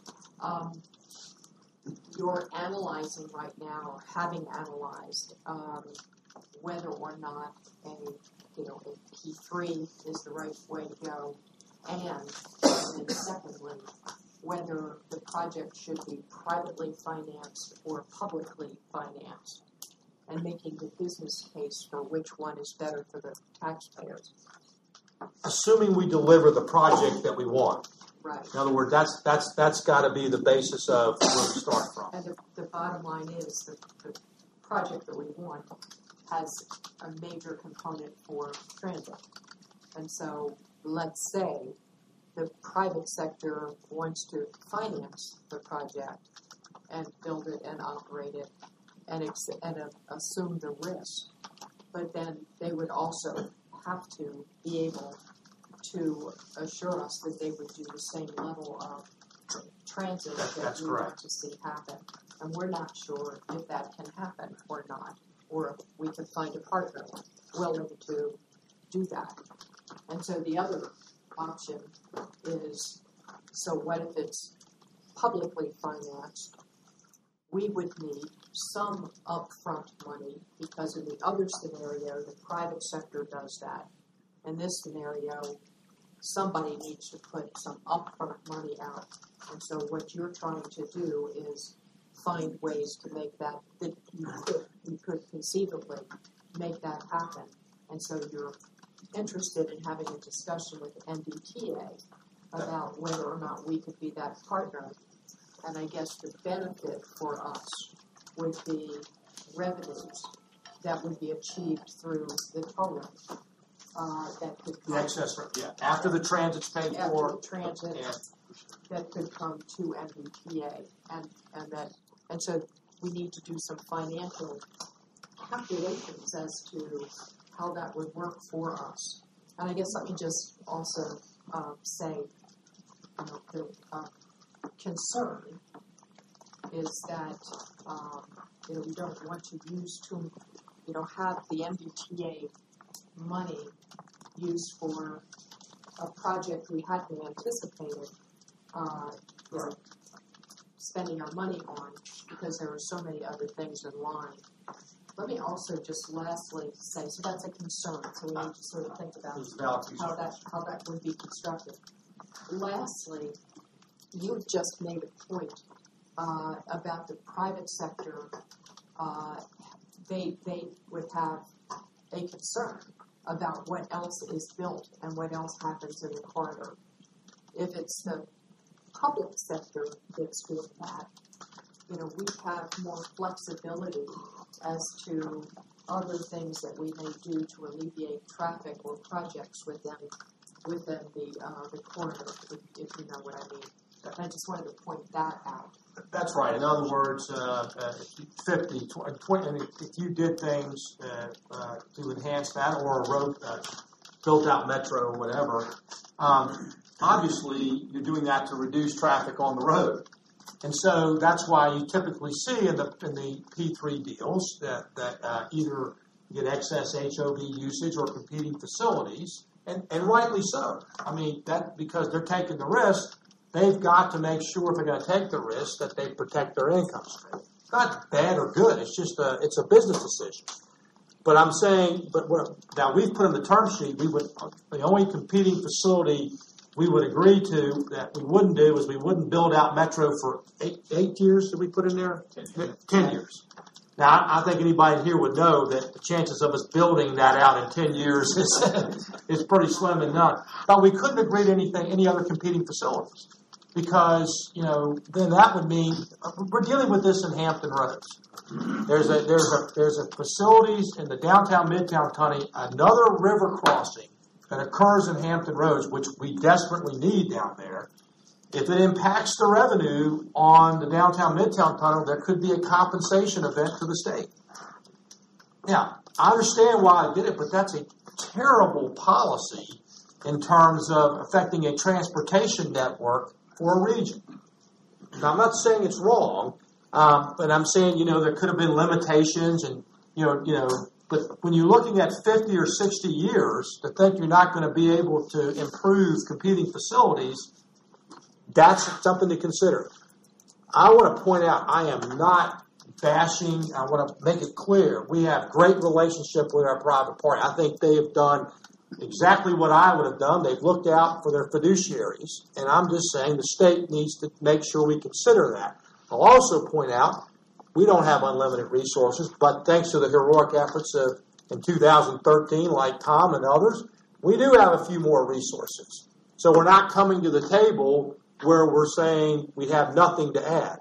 You're analyzing right now, or having analyzed, whether or not a P3 is the right way to go, and then secondly, whether the project should be privately financed or publicly financed, and making the business case for which one is better for the taxpayers. Assuming we deliver the project that we want. Right. In other words, that's got to be the basis of where we start from. And the bottom line is that the project that we want has a major component for transit. And so let's say the private sector wants to finance the project and build it and operate it and assume the risk. But then they would also have to be able to assure us that they would do the same level of transit that we want to see happen. And we're not sure if that can happen or not, or if we could find a partner willing to do that. And so the other option is, so what if it's publicly financed? We would need some upfront money, because in the other scenario, the private sector does that. In this scenario, somebody needs to put some upfront money out. And so what you're trying to do is find ways to make that you could conceivably make that happen. And so you're interested in having a discussion with MBTA about whether or not we could be that partner. And I guess the benefit for us would be revenues that would be achieved through the tolling. That could The excess, after the transit's paid for. After the transit, that could come to MBTA, and so we need to do some financial calculations as to how that would work for us. And I guess let me just also say, the concern is that we don't want to have the MBTA money used for a project we hadn't anticipated spending our money on, because there are so many other things in line. Let me also just lastly say, so that's a concern, so we need to sort of think about how that would be constructed. Lastly, you just made a point about the private sector. They would have a concern about what else is built and what else happens in the corridor. If it's the public sector that's doing that, we have more flexibility as to other things that we may do to alleviate traffic or projects within the corridor, if you know what I mean. I just wanted to point that out. That's right. In other words, 50, 20, I mean, if you did things to enhance that, or a road built out metro or whatever, obviously you're doing that to reduce traffic on the road. And so that's why you typically see in the P3 deals that either get excess HOV usage or competing facilities, and rightly so. I mean, that because they're taking the risk. They've got to make sure, if they're going to take the risk, that they protect their income stream. It's not bad or good. It's just it's a business decision. But I'm saying, now we've put in the term sheet, the only competing facility we would agree to that we wouldn't do is we wouldn't build out Metro for 8 years. Did we put in there? 10 years. Now, I think anybody here would know that the chances of us building that out in 10 years is pretty slim and none. But we couldn't agree to any other competing facilities. Because, then that would mean we're dealing with this in Hampton Roads. There's a facilities in the downtown Midtown tunnel, another river crossing that occurs in Hampton Roads, which we desperately need down there. If it impacts the revenue on the downtown Midtown tunnel, there could be a compensation event to the state. Now, I understand why I did it, but that's a terrible policy in terms of affecting a transportation network for a region. Now, I'm not saying it's wrong, but I'm saying, there could have been limitations and, but when you're looking at 50 or 60 years to think you're not going to be able to improve competing facilities, that's something to consider. I want to point out, I am not bashing. I want to make it clear. We have great relationship with our private party. I think they have done exactly what I would have done. They've looked out for their fiduciaries, and I'm just saying the state needs to make sure we consider that. I'll also point out we don't have unlimited resources, but thanks to the heroic efforts of in 2013, like Tom and others, we do have a few more resources. So we're not coming to the table where we're saying we have nothing to add.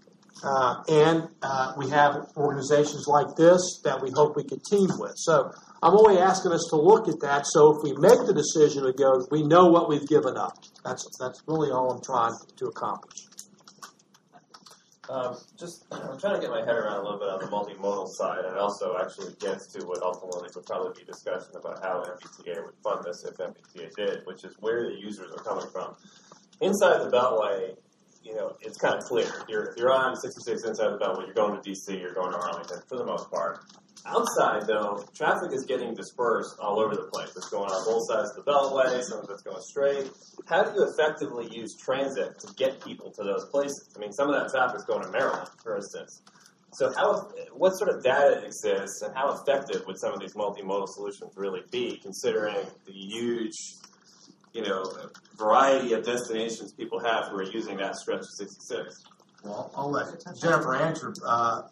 And we have organizations like this that we hope we can team with. So I'm only asking us to look at that, so if we make the decision to go, we know what we've given up. That's really all I'm trying to accomplish. I'm trying to get my head around a little bit on the multimodal side, and also actually gets to what ultimately would probably be discussion about how MBTA would fund this if MBTA did, which is where the users are coming from. Inside the Beltway, it's kind of clear. If you're on 66 inside the Beltway, you're going to DC, you're going to Arlington for the most part. Outside, though, traffic is getting dispersed all over the place. It's going on both sides of the Beltway, some of it's going straight. How do you effectively use transit to get people to those places? I mean, some of that traffic is going to Maryland, for instance. So what sort of data exists, and how effective would some of these multimodal solutions really be, considering the huge, variety of destinations people have who are using that stretch of 66? Well, I'll let Jennifer answer. I'll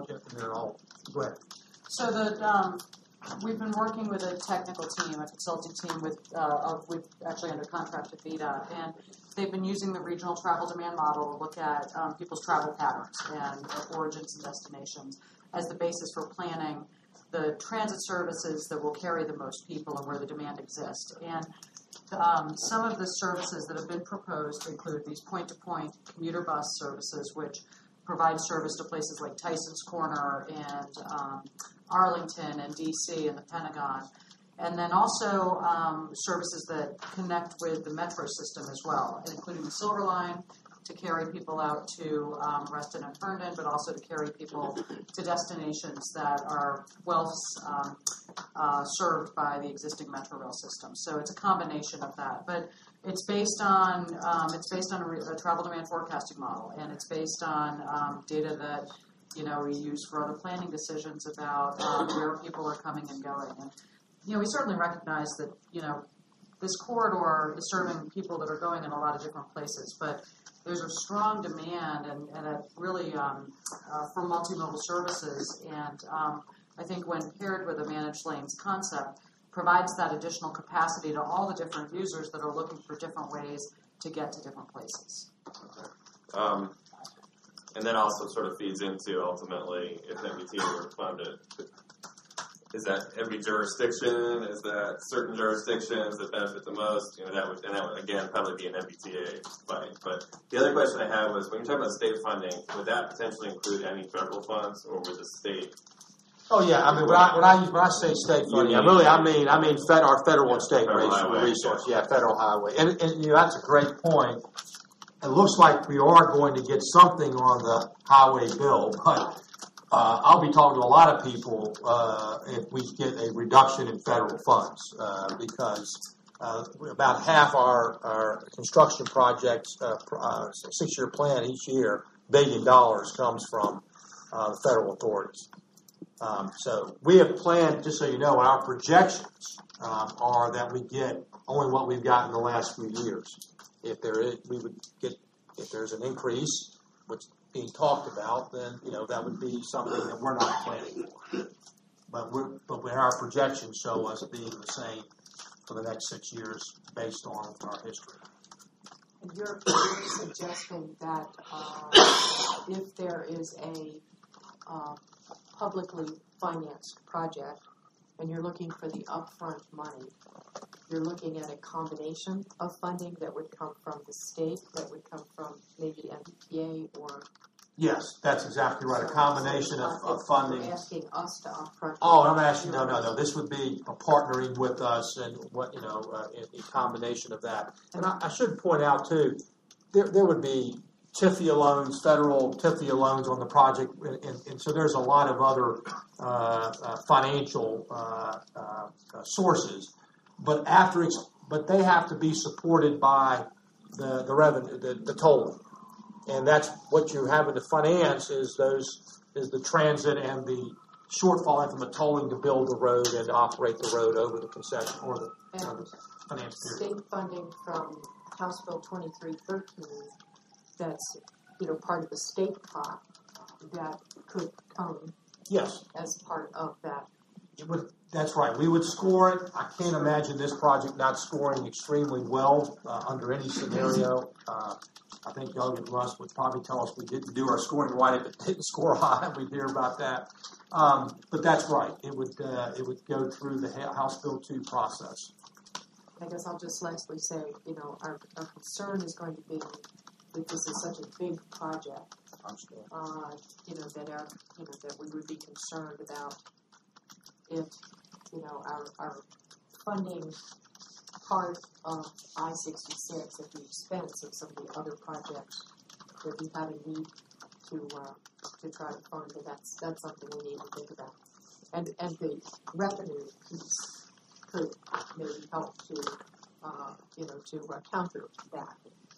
go ahead. So we've been working with a technical team, a consulting team with actually under contract with VDOT, and they've been using the regional travel demand model to look at people's travel patterns and origins and destinations as the basis for planning the transit services that will carry the most people and where the demand exists. And some of the services that have been proposed include these point-to-point commuter bus services, which provide service to places like Tyson's Corner and Arlington and DC and the Pentagon. And then also services that connect with the metro system as well, including the Silver Line to carry people out to Reston and Herndon, but also to carry people to destinations that are well served by the existing metro rail system. So it's a combination of that, but it's based on a travel demand forecasting model, and it's based on data that we use for other planning decisions about where people are coming and going. And we certainly recognize that this corridor is serving people that are going in a lot of different places, but there's a strong demand and a really for multimodal services, and I think when paired with a managed lanes concept, provides that additional capacity to all the different users that are looking for different ways to get to different places. And that also sort of feeds into, ultimately, if MBTA were funded, is that every jurisdiction? Is that certain jurisdictions that benefit the most? That would again probably be an MBTA fight. But the other question I had was, when you talk about state funding, would that potentially include any federal funds, or would the state? Oh yeah, I mean when I say state funding, I mean our federal and state resources. Yeah, federal highway, and that's a great point. It looks like we are going to get something on the highway bill, but I'll be talking to a lot of people if we get a reduction in federal funds because about half our construction projects, 6-year plan each year, $1 billion comes from the federal authorities. So we have planned, just so you know, our projections are that we get only what we've gotten in the last few years. If there's an increase, which is being talked about, then that would be something that we're not planning for. But our projections show us being the same for the next 6 years based on our history. And you're suggesting that if there is a publicly financed project and you're looking for the upfront money, you're looking at a combination of funding that would come from the state, that would come from maybe MBTA or... Yes, that's exactly right. A combination of funding. You're asking us to upfront. Oh, I'm asking, no. This would be partnering with us and a combination of that. And I should point out too, there would be TIFIA loans, federal TIFIA loans on the project, and so there's a lot of other financial sources. But they have to be supported by the revenue, the tolling, and that's what you're having to finance is the transit and the shortfall from the tolling to build the road and to operate the road over the concession or the finance period. State funding from House Bill 2313. That's part of the state pot that could come as part of that. That's right. We would score it. I can't imagine this project not scoring extremely well under any scenario. I think Doug and Russ would probably tell us we didn't do our scoring right if it didn't score high. We'd hear about that. But that's right. It would go through the House Bill 2 process. I guess I'll just lastly say, our concern is going to be that this is such a big project understand. That we would be concerned about if, our funding part of I-66 at the expense of some of the other projects that we have a need to try to fund, and that's something we need to think about. And the revenue piece could maybe help to counter that.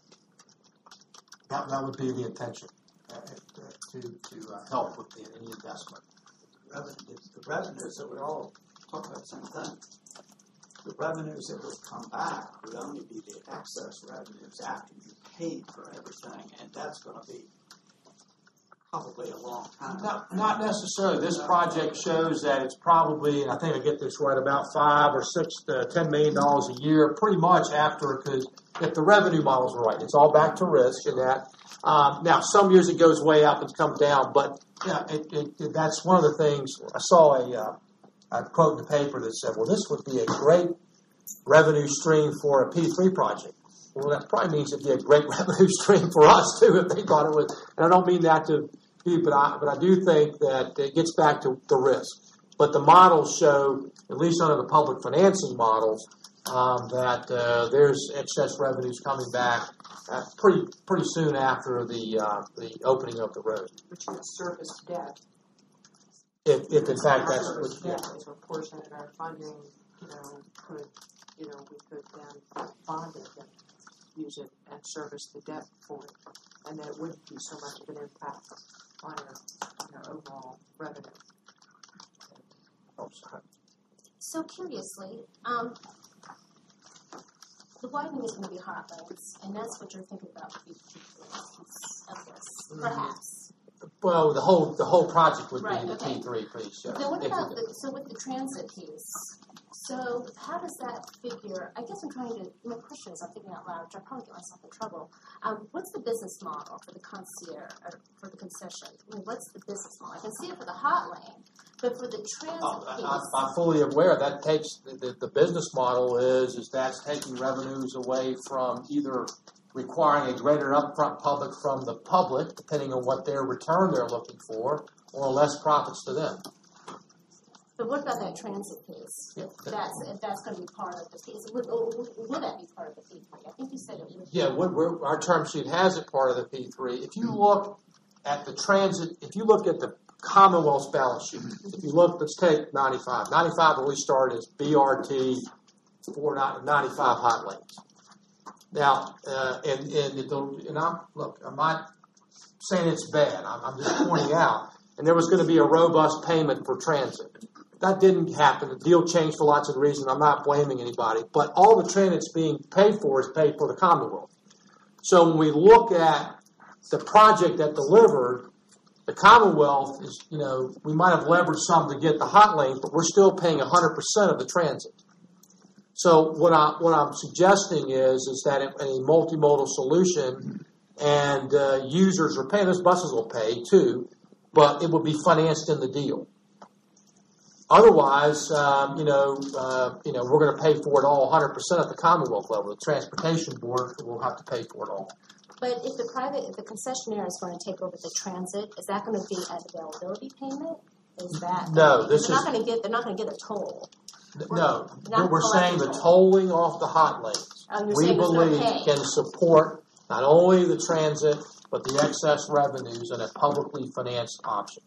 That would be the intention, to help with any investment. The revenues that we all talk about the same thing. The revenues that would come back would only be the excess revenues after you paid for everything, and that's going to be probably a long time. Not necessarily. This project shows that it's probably, and I think I get this right, about $5 or $6 to $10 million a year, pretty much after, because if the revenue models are right, it's all back to risk in that. Now, some years it goes way up and comes down, but yeah, that's one of the things. I saw a quote in the paper that said, well, this would be a great revenue stream for a P3 project. Well, that probably means it'd be a great revenue stream for us, too, if they thought it was. And I don't mean that to be, but I do think that it gets back to the risk. But the models show, at least under the public financing models, that there's excess revenues coming back pretty soon after the opening of the road. Which would service debt. If in fact that's what debt is a portion of our funding, we could then bond it and use it and service the debt for it, and then it wouldn't be so much of an impact on our overall revenue. Oh, sorry. So curiously, the widening is going to be hot lanes, and that's what you're thinking about for of this, perhaps. Well, the whole project would Right, be the okay. P3 piece. Yeah. Now, what about with the transit piece? So how does that figure? I guess I'm trying to. My question is, I'm thinking out loud, which I'll probably get myself in trouble. What's the business model for the concierge or for the concession? I mean, what's the business model? I can see it for the hot lane, but for the transit piece. I'm fully aware that takes the business model is that's taking revenues away from either requiring a greater upfront public from the public, depending on what their return they're looking for, or less profits to them. But what about that transit piece? Yeah. If that's going to be part of the piece. Would that be part of the P3? I think you said it would. Yeah, our term sheet has it part of the P3. If you look at the transit, if you look at the Commonwealth's balance sheet, if you look, let's take 95. 95 when we started as BRT 495 hot lanes. Now, I'm not saying it's bad. I'm just pointing out. And there was going to be a robust payment for transit. That didn't happen. The deal changed for lots of reasons. I'm not blaming anybody. But all the transit's being paid for is paid for the Commonwealth. So when we look at the project that delivered, the Commonwealth is, we might have leveraged some to get the hot lanes, but we're still paying 100% of the transit. So what I'm suggesting is that in a multimodal solution, and users are paying, those buses will pay too, but it would be financed in the deal. Otherwise, we're going to pay for it all 100% at the Commonwealth level. The Transportation Board will have to pay for it all. But if the concessionaire is going to take over the transit, is that going to be an availability payment? Is that no? They're not going to get a toll. No, we're saying the tolling off the hot lanes. We believe can support not only the transit but the excess revenues in a publicly financed option.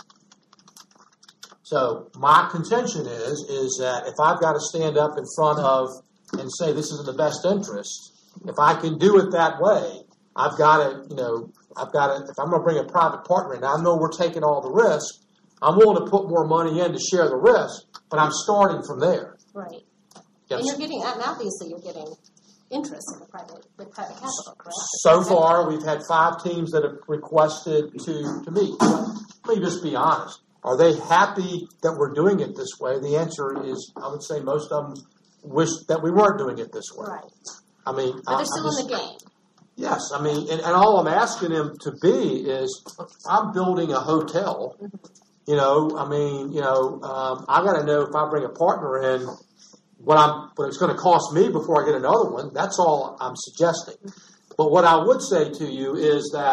So my contention is that if I've got to stand up in front of and say this is in the best interest, if I can do it that way, I've got to, if I'm going to bring a private partner in, I know we're taking all the risk. I'm willing to put more money in to share the risk, but I'm starting from there. Right. Yes. And you're getting, obviously you're getting interest in the private capital, correct? So far, we've had 5 teams that have requested to meet. Let me just be honest. Are they happy that we're doing it this way? The answer is, I would say most of them wish that we weren't doing it this way. Right. I mean, but they're still in the game. Yes, I mean, and all I'm asking them to be is, I'm building a hotel. I got to know if I bring a partner in, what it's going to cost me before I get another one. That's all I'm suggesting. But what I would say to you is that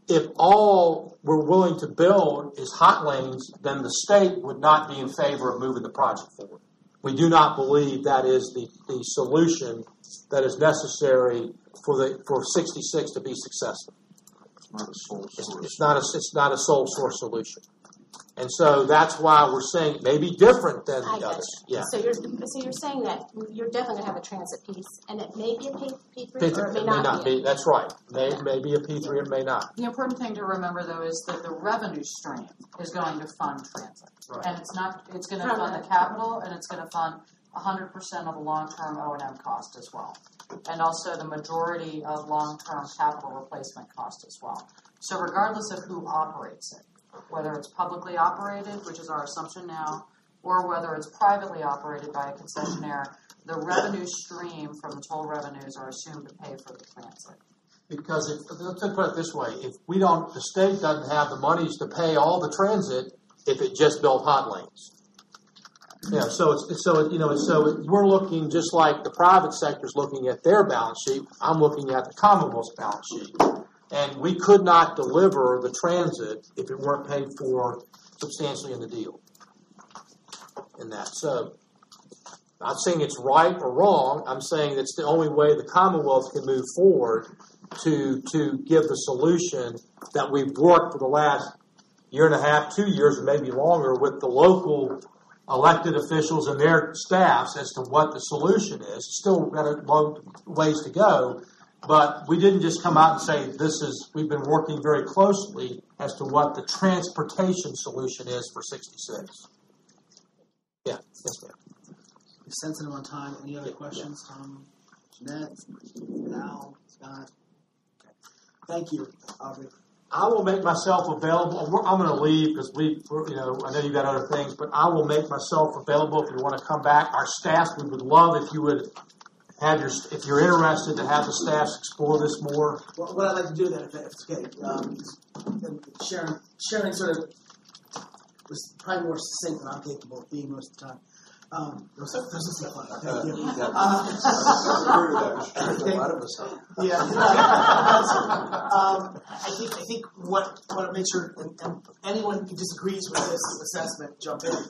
if all we're willing to build is hot lanes, then the state would not be in favor of moving the project forward. We do not believe that is the solution that is necessary for 66 to be successful. It's not a sole source. It's not a sole source solution. And so that's why we're saying it may be different than I the got others. you. Yeah. So you're saying that you're definitely going to have a transit piece, and it may be a P3, or it may It not be. That's right. May be a P3, it may not. The important thing to remember, though, is that the revenue stream is going to fund transit. Right. And it's going to fund the capital, and it's going to fund 100% of the long-term O&M cost as well. And also the majority of long-term capital replacement cost as well. So regardless of who operates it, whether it's publicly operated, which is our assumption now, or whether it's privately operated by a concessionaire, the revenue stream from the toll revenues are assumed to pay for the transit. Because let's put it this way: if the state doesn't have the monies to pay all the transit if it just built hot lanes. Yeah, so we're looking just like the private sector's looking at their balance sheet. I'm looking at the Commonwealth's balance sheet. And we could not deliver the transit if it weren't paid for substantially in the deal. In that. So, I'm not saying it's right or wrong. I'm saying it's the only way the Commonwealth can move forward to give the solution that we've worked for the last year and a half, 2 years, or maybe longer with the local elected officials and their staffs as to what the solution is. Still got a long ways to go. But we didn't just come out and say we've been working very closely as to what the transportation solution is for 66. Yeah, yes, ma'am. We've sensitive on time. Any other questions? Tom, Jeanette, Al, Scott? Okay. Thank you, Aubrey. I will make myself available. I'm going to leave because I know you got other things, but I will make myself available if you want to come back. Our staff, we would love if you would if you're interested to have the staff explore this more. Well, what I'd like to do then, if it's okay, Sharon sort of was probably more succinct than I'm capable of being most of the time. Thank you. I think what I make sure, and anyone who disagrees with this assessment, jump in.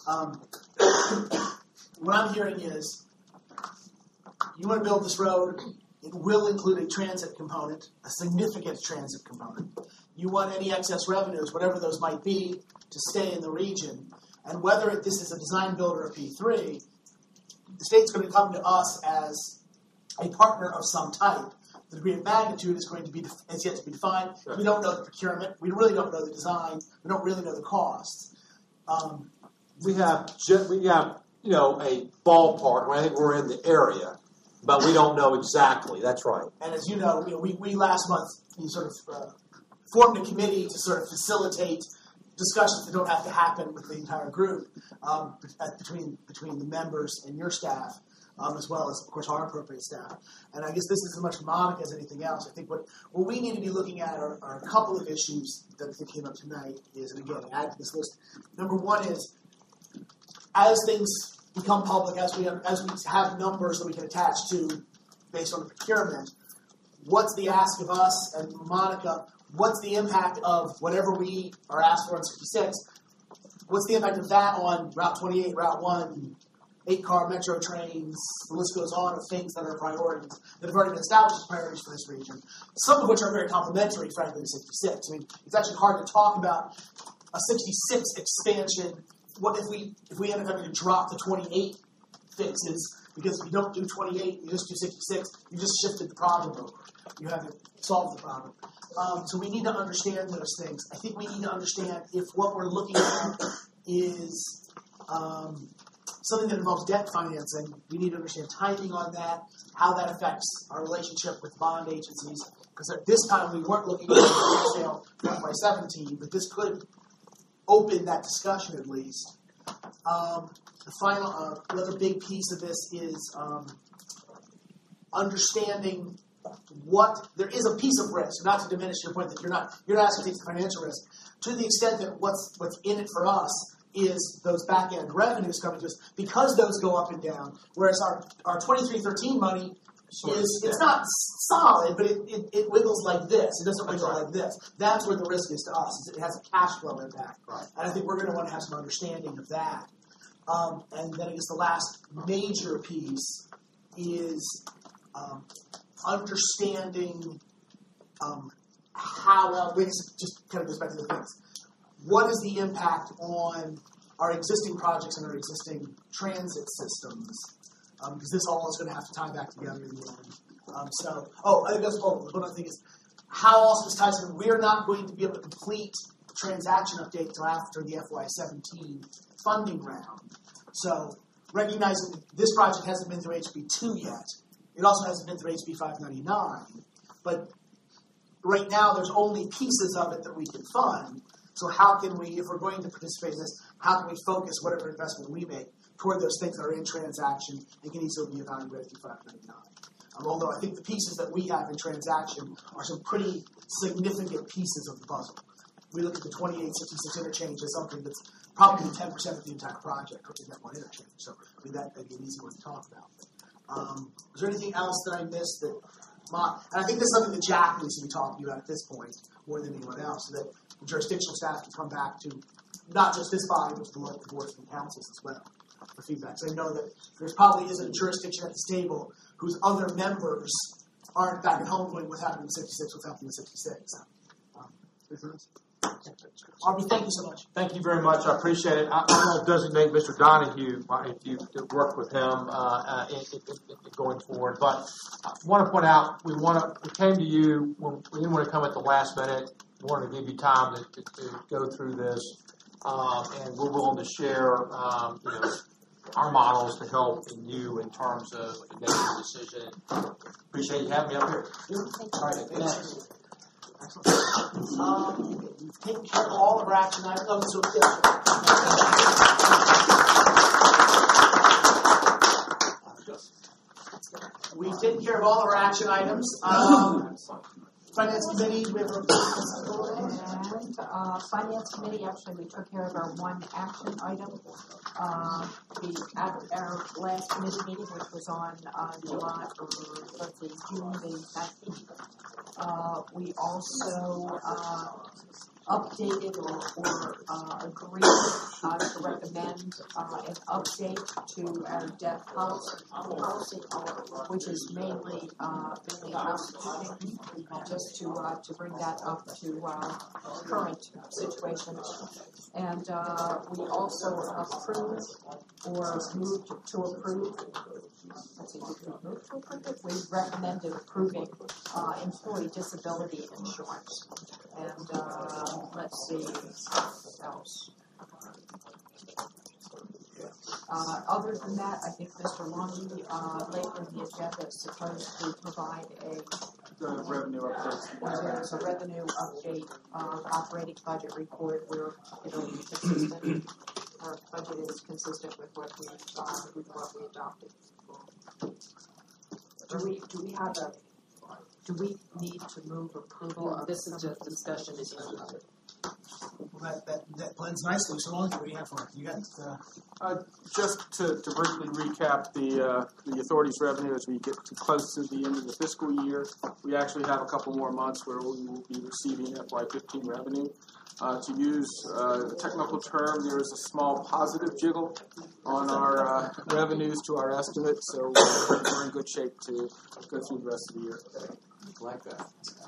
What I'm hearing is, you want to build this road, it will include a transit component, a significant transit component. You want any excess revenues, whatever those might be, to stay in the region. And whether this is a design build or a P3, the state's going to come to us as a partner of some type. The degree of magnitude is going to be is yet to be defined. Sure. We don't know the procurement. We really don't know the design. We don't really know the costs. We have a ballpark. I think we're in the area. But we don't know exactly. That's right. And as you know, we last month sort of formed a committee to sort of facilitate discussions that don't have to happen with the entire group between the members and your staff, as well as, of course, our appropriate staff. And I guess this is as much Monica as anything else. I think what we need to be looking at are a couple of issues that came up tonight. And again, add to this list. Number one is, as things become public, as we have numbers that we can attach to based on the procurement, what's the ask of us and Monica? What's the impact of whatever we are asked for in 66? What's the impact of that on Route 28, Route 1, 8-car metro trains, the list goes on of things that are priorities, that have already been established as priorities for this region, some of which are very complementary, frankly, to 66. I mean, it's actually hard to talk about a 66 expansion. What if we end up having to drop the 28 fixes, because if you don't do 28, you just do 66, you just shifted the problem over. You haven't solved the problem. So we need to understand those things. I think we need to understand if what we're looking at is something that involves debt financing, we need to understand timing on that, how that affects our relationship with bond agencies. Because at this time, we weren't looking at the sale for FY17, but this could open that discussion at least. The other big piece of this is understanding there is a piece of risk, not to diminish your point that you're not asking to take the financial risk, to the extent that what's in it for us is those back-end revenues coming to us, because those go up and down, whereas our 2313 money it's not solid, but it wiggles like this. It doesn't wiggle like this. That's where the risk is to us. Is it has a cash flow impact, Right. and I think we're going to want to have some understanding of that. And then I guess the last major piece is understanding how just kind of goes back to the things. What is the impact on our existing projects and our existing transit systems? Because this all is going to have to tie back together in the end. I think that's one other thing is how also this ties in. We're not going to be able to complete the transaction update until after the FY17 funding round. So recognizing this project hasn't been through HB2 yet, it also hasn't been through HB 599. But right now, there's only pieces of it that we can fund. So how can we, if we're going to participate in this, how can we focus whatever investment we make toward those things that are in transaction and can easily be evaluated through 599? Although I think the pieces that we have in transaction are some pretty significant pieces of the puzzle. We look at the 2866 interchange as something that's probably 10% of the entire project, which is that one interchange. So that'd be an easy one to talk about. Is there anything else that I missed that? And I think this is something that Jack needs to be talking about at this point more than anyone else, so that the jurisdictional staff can come back to not just this body, but the boards and councils as well for feedback. So I know that there probably isn't a jurisdiction at this table whose other members aren't back at home going, what's happening in 66, what's happening in 66. Arby, thank you so much. Thank you very much. I appreciate it. I'm going to designate Mr. Donahue if you work with him going forward. But I want to point out we came to you when we didn't want to come at the last minute. We wanted to give you time to go through this, and we're willing to share our models to help you in terms of making a decision. Appreciate you having me up here. All right, thanks. Excellent. We've taken care of all of our action items. We've taken care of all of our action items. Finance Committee, do we have a And Finance Committee, actually, we took care of our one action item. At our last committee meeting, which was on June the 19th, we also updated or agreed to recommend an update to our debt policy, which is mainly housekeeping, just to bring that up to current situation. And we also approved or moved to approve. Let's see, did we move to approve it? We recommended approving employee disability insurance. And let's see what else. Other than that, I think Mr. Longy later in the agenda is supposed to provide a revenue update. There's a revenue update, operating budget report where it'll be consistent. Our budget is consistent with what we adopted. Do we need to move approval of This is just discussion. Well, that blends nicely. So long as we have for you guys. Just to briefly recap the authority's revenue as we get too close to the end of the fiscal year, we actually have a couple more months where we will be receiving FY15 revenue. To use a technical term, there is a small positive jiggle on our revenues to our estimates, so we're in good shape to go through the rest of the year. Like that.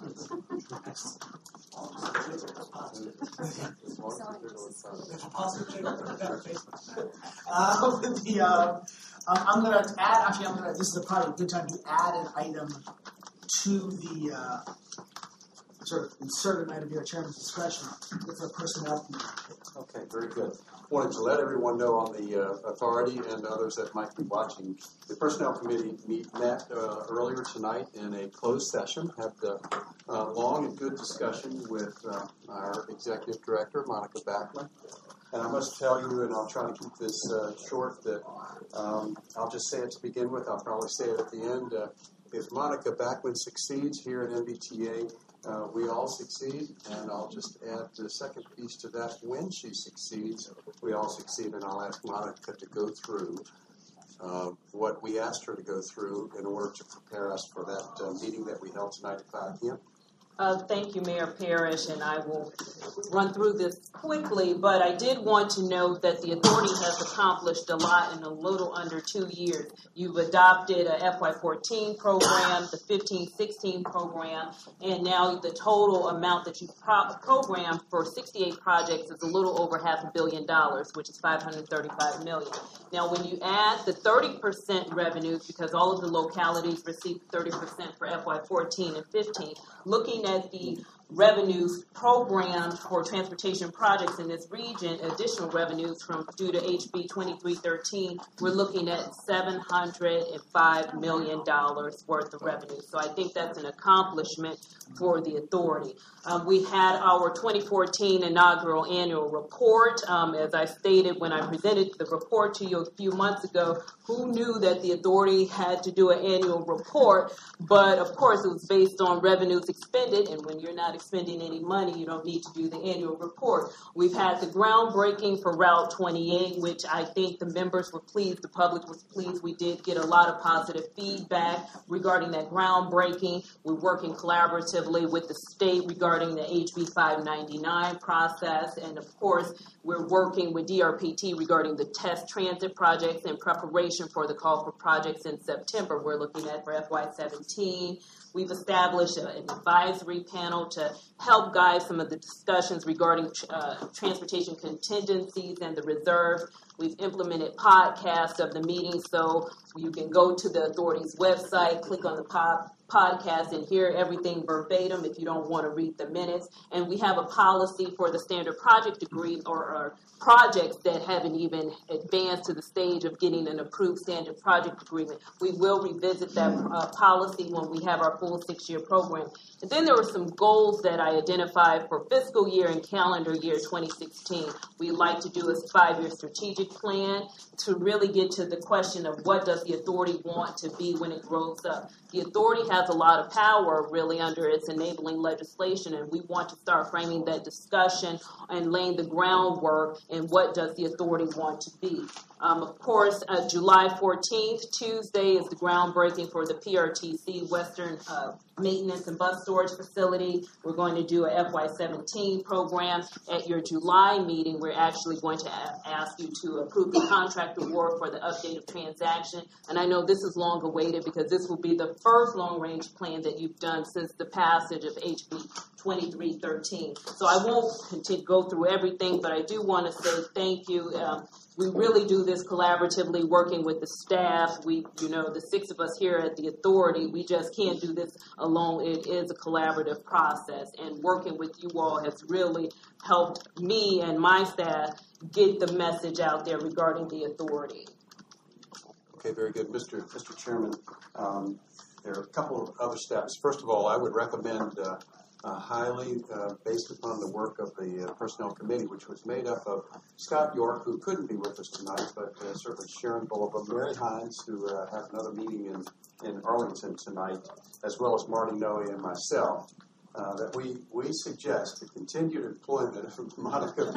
I'm going to add, this is probably a good time to add an item to the, sort of insert an item here at Chairman's discretion with a personnel committee. Okay, very good. Wanted to let everyone know on the authority and others that might be watching, the Personnel Committee met earlier tonight in a closed session, had a long and good discussion with our Executive Director, Monica Backlund. And I must tell you, and I'll try to keep this short, that I'll just say it to begin with, I'll probably say it at the end. If Monica Backlund succeeds here at MBTA, we all succeed, and I'll just add the second piece to that. When she succeeds, we all succeed, and I'll ask Monica to go through what we asked her to go through in order to prepare us for that meeting that we held tonight at 5 p.m. Thank you, Mayor Parrish, and I will run through this quickly, but I did want to note that the authority has accomplished a lot in a little under 2 years. You've adopted a FY14 program, the 15-16 program, and now the total amount that you've programmed for 68 projects is a little over $500 million, which is $535 million. Now, when you add the 30% revenues, because all of the localities received 30% for FY14 and 15, looking at the revenues programmed for transportation projects in this region, additional revenues from due to HB 2313, we're looking at $705 million worth of revenue. So I think that's an accomplishment for the authority. We had our 2014 inaugural annual report. As I stated when I presented the report to you a few months ago, who knew that the authority had to do an annual report? But of course, it was based on revenues expended, and when you're not expending any money, you don't need to do the annual report. We've had the groundbreaking for Route 28, which I think the members were pleased, the public was pleased. We did get a lot of positive feedback regarding that groundbreaking. We're working collaboratively with the state regarding the HB 599 process, and of course, we're working with DRPT regarding the test transit projects in preparation for the call for projects in September. We're looking at for FY17. We've established an advisory panel to help guide some of the discussions regarding transportation contingencies and the reserve. We've implemented podcasts of the meeting, so you can go to the authority's website, click on the podcast, and hear everything verbatim if you don't want to read the minutes. And we have a policy for the standard project degree or projects that haven't even advanced to the stage of getting an approved standard project agreement. We will revisit that policy when we have our full 6-year program. And then there were some goals that I identified for fiscal year and calendar year 2016. We'd like to do a 5-year strategic plan to really get to the question of what does the authority want to be when it grows up. The authority has a lot of power really under its enabling legislation, and we want to start framing that discussion and laying the groundwork in what does the authority want to be. Of course, July 14th, Tuesday, is the groundbreaking for the PRTC Western Maintenance and Bus Storage Facility. We're going to do a FY17 program. At your July meeting, we're actually going to ask you to approve the contract award for the updated transaction. And I know this is long awaited because this will be the first long-range plan that you've done since the passage of HB 2313. So I won't continue to go through everything, but I do want to say thank you. We really do this collaboratively, working with the staff. The 6 of us here at the authority, we just can't do this alone. It is a collaborative process, and working with you all has really helped me and my staff get the message out there regarding the authority. Okay, very good. Mr. Chairman, there are a couple of other steps. First of all, I would recommend highly, based upon the work of the Personnel Committee, which was made up of Scott York, who couldn't be with us tonight, but certainly Sharon Bullock, Mary Hines, who has another meeting in Arlington tonight, as well as Marty Noe and myself, that we suggest the continued employment of Monica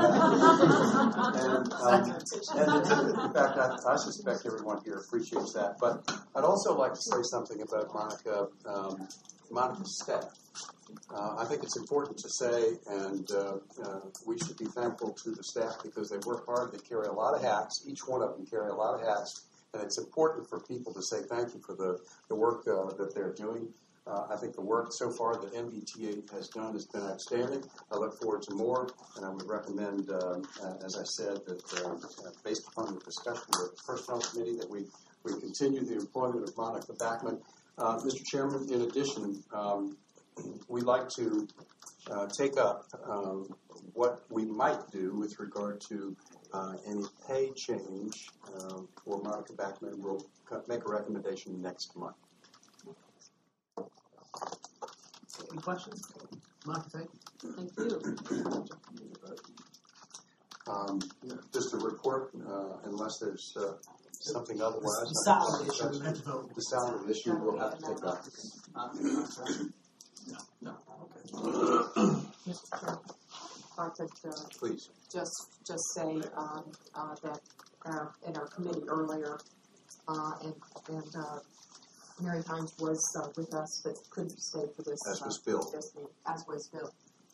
and in fact, I suspect everyone here appreciates that. But I'd also like to say something about Monica's staff. I think it's important to say, and we should be thankful to the staff because they work hard. They carry a lot of hats. Each one of them carry a lot of hats, and it's important for people to say thank you for the work that they're doing. I think the work so far that MBTA has done has been outstanding. I look forward to more, and I would recommend, as I said, that based upon the discussion with the Personnel Committee, that we continue the employment of Monica Backman. Mr. Chairman, in addition, we'd like to take up what we might do with regard to any pay change for Monica Backman. We'll make a recommendation next month. Any questions? Monica, thank you. Thank you. Just a report, unless there's something otherwise. The salary issue, we have to vote. The salary issue we'll have to take up. No. Okay. Mr. Chairman, if I could Please. just say that in our committee earlier, and Mary Hines was with us, but couldn't stay for this. As was Bill. This meeting, as was Bill.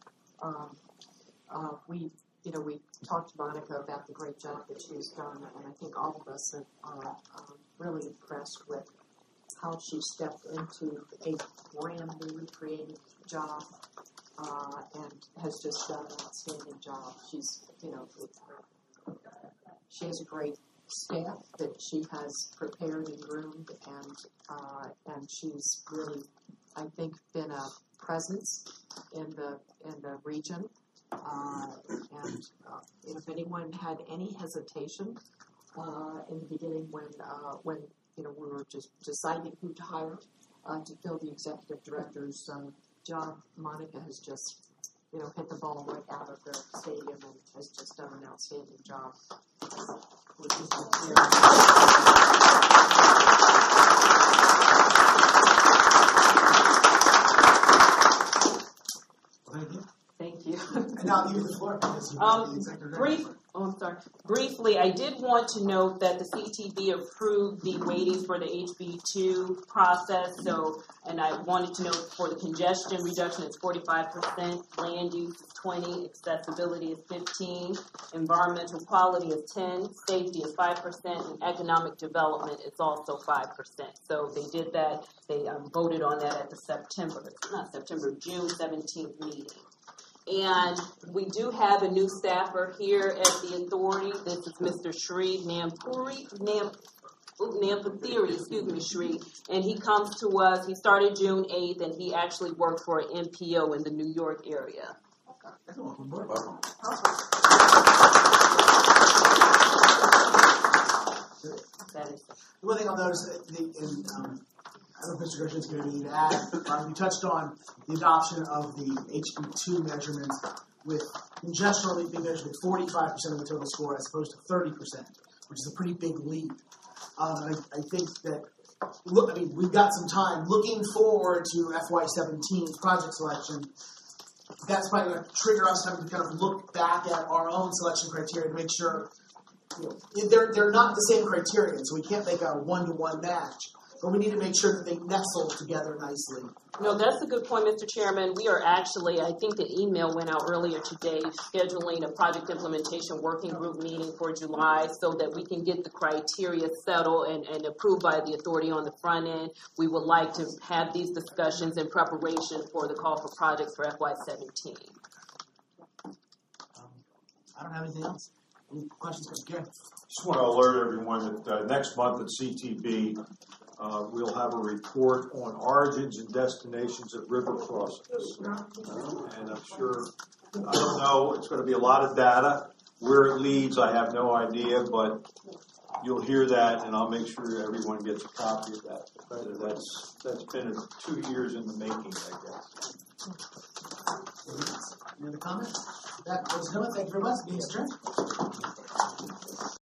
We talked to Monica about the great job that she's done, and I think all of us are really impressed with how she stepped into a brand newly created job and has just done an outstanding job. She has a great staff that she has prepared and groomed, and she's really, I think, been a presence in the region. If anyone had any hesitation in the beginning when we were just deciding who to hire to fill the executive director's job, Monica has just hit the ball right out of the stadium and has just done an outstanding job. Thank you. Thank you. And now I'll give you the floor because you're the executive director. Briefly, I did want to note that the CTB approved the weighting for the HB2 process. And I wanted to note for the congestion reduction, it's 45%, land use is 20%, accessibility is 15%, environmental quality is 10%, safety is 5%, and economic development is also 5%. So they did that. They voted on that at the June 17th meeting. And we do have a new staffer here at the authority. This is Mr. Shri Nampathiri, Shri. And he comes to us, he started June 8th, and he actually worked for an MPO in the New York area. Welcome aboard. One thing I'll notice, I don't know if Mr. Gershen's going to need to add, we touched on the adoption of the HB2 measurements with congestion relief being measured at 45% of the total score as opposed to 30%, which is a pretty big leap. And I think that, we've got some time. Looking forward to FY17's project selection, that's probably going to trigger us having to kind of look back at our own selection criteria to make sure, they're not the same criterion, so we can't make a one-to-one match. But we need to make sure that they nestle together nicely. No, that's a good point, Mr. Chairman. We are actually, I think the email went out earlier today, scheduling a project implementation working group meeting for July so that we can get the criteria settled and approved by the authority on the front end. We would like to have these discussions in preparation for the call for projects for FY17. I don't have anything else. Any questions, Mr. Gary? Just want to alert everyone that next month at CTB, we'll have a report on origins and destinations of river crossings. And I'm sure, I don't know, it's going to be a lot of data. Where it leads, I have no idea, but you'll hear that, and I'll make sure everyone gets a copy of that. That's been 2 years in the making, I guess. Any other comments? That was done. Thank you very much. Being adjourned.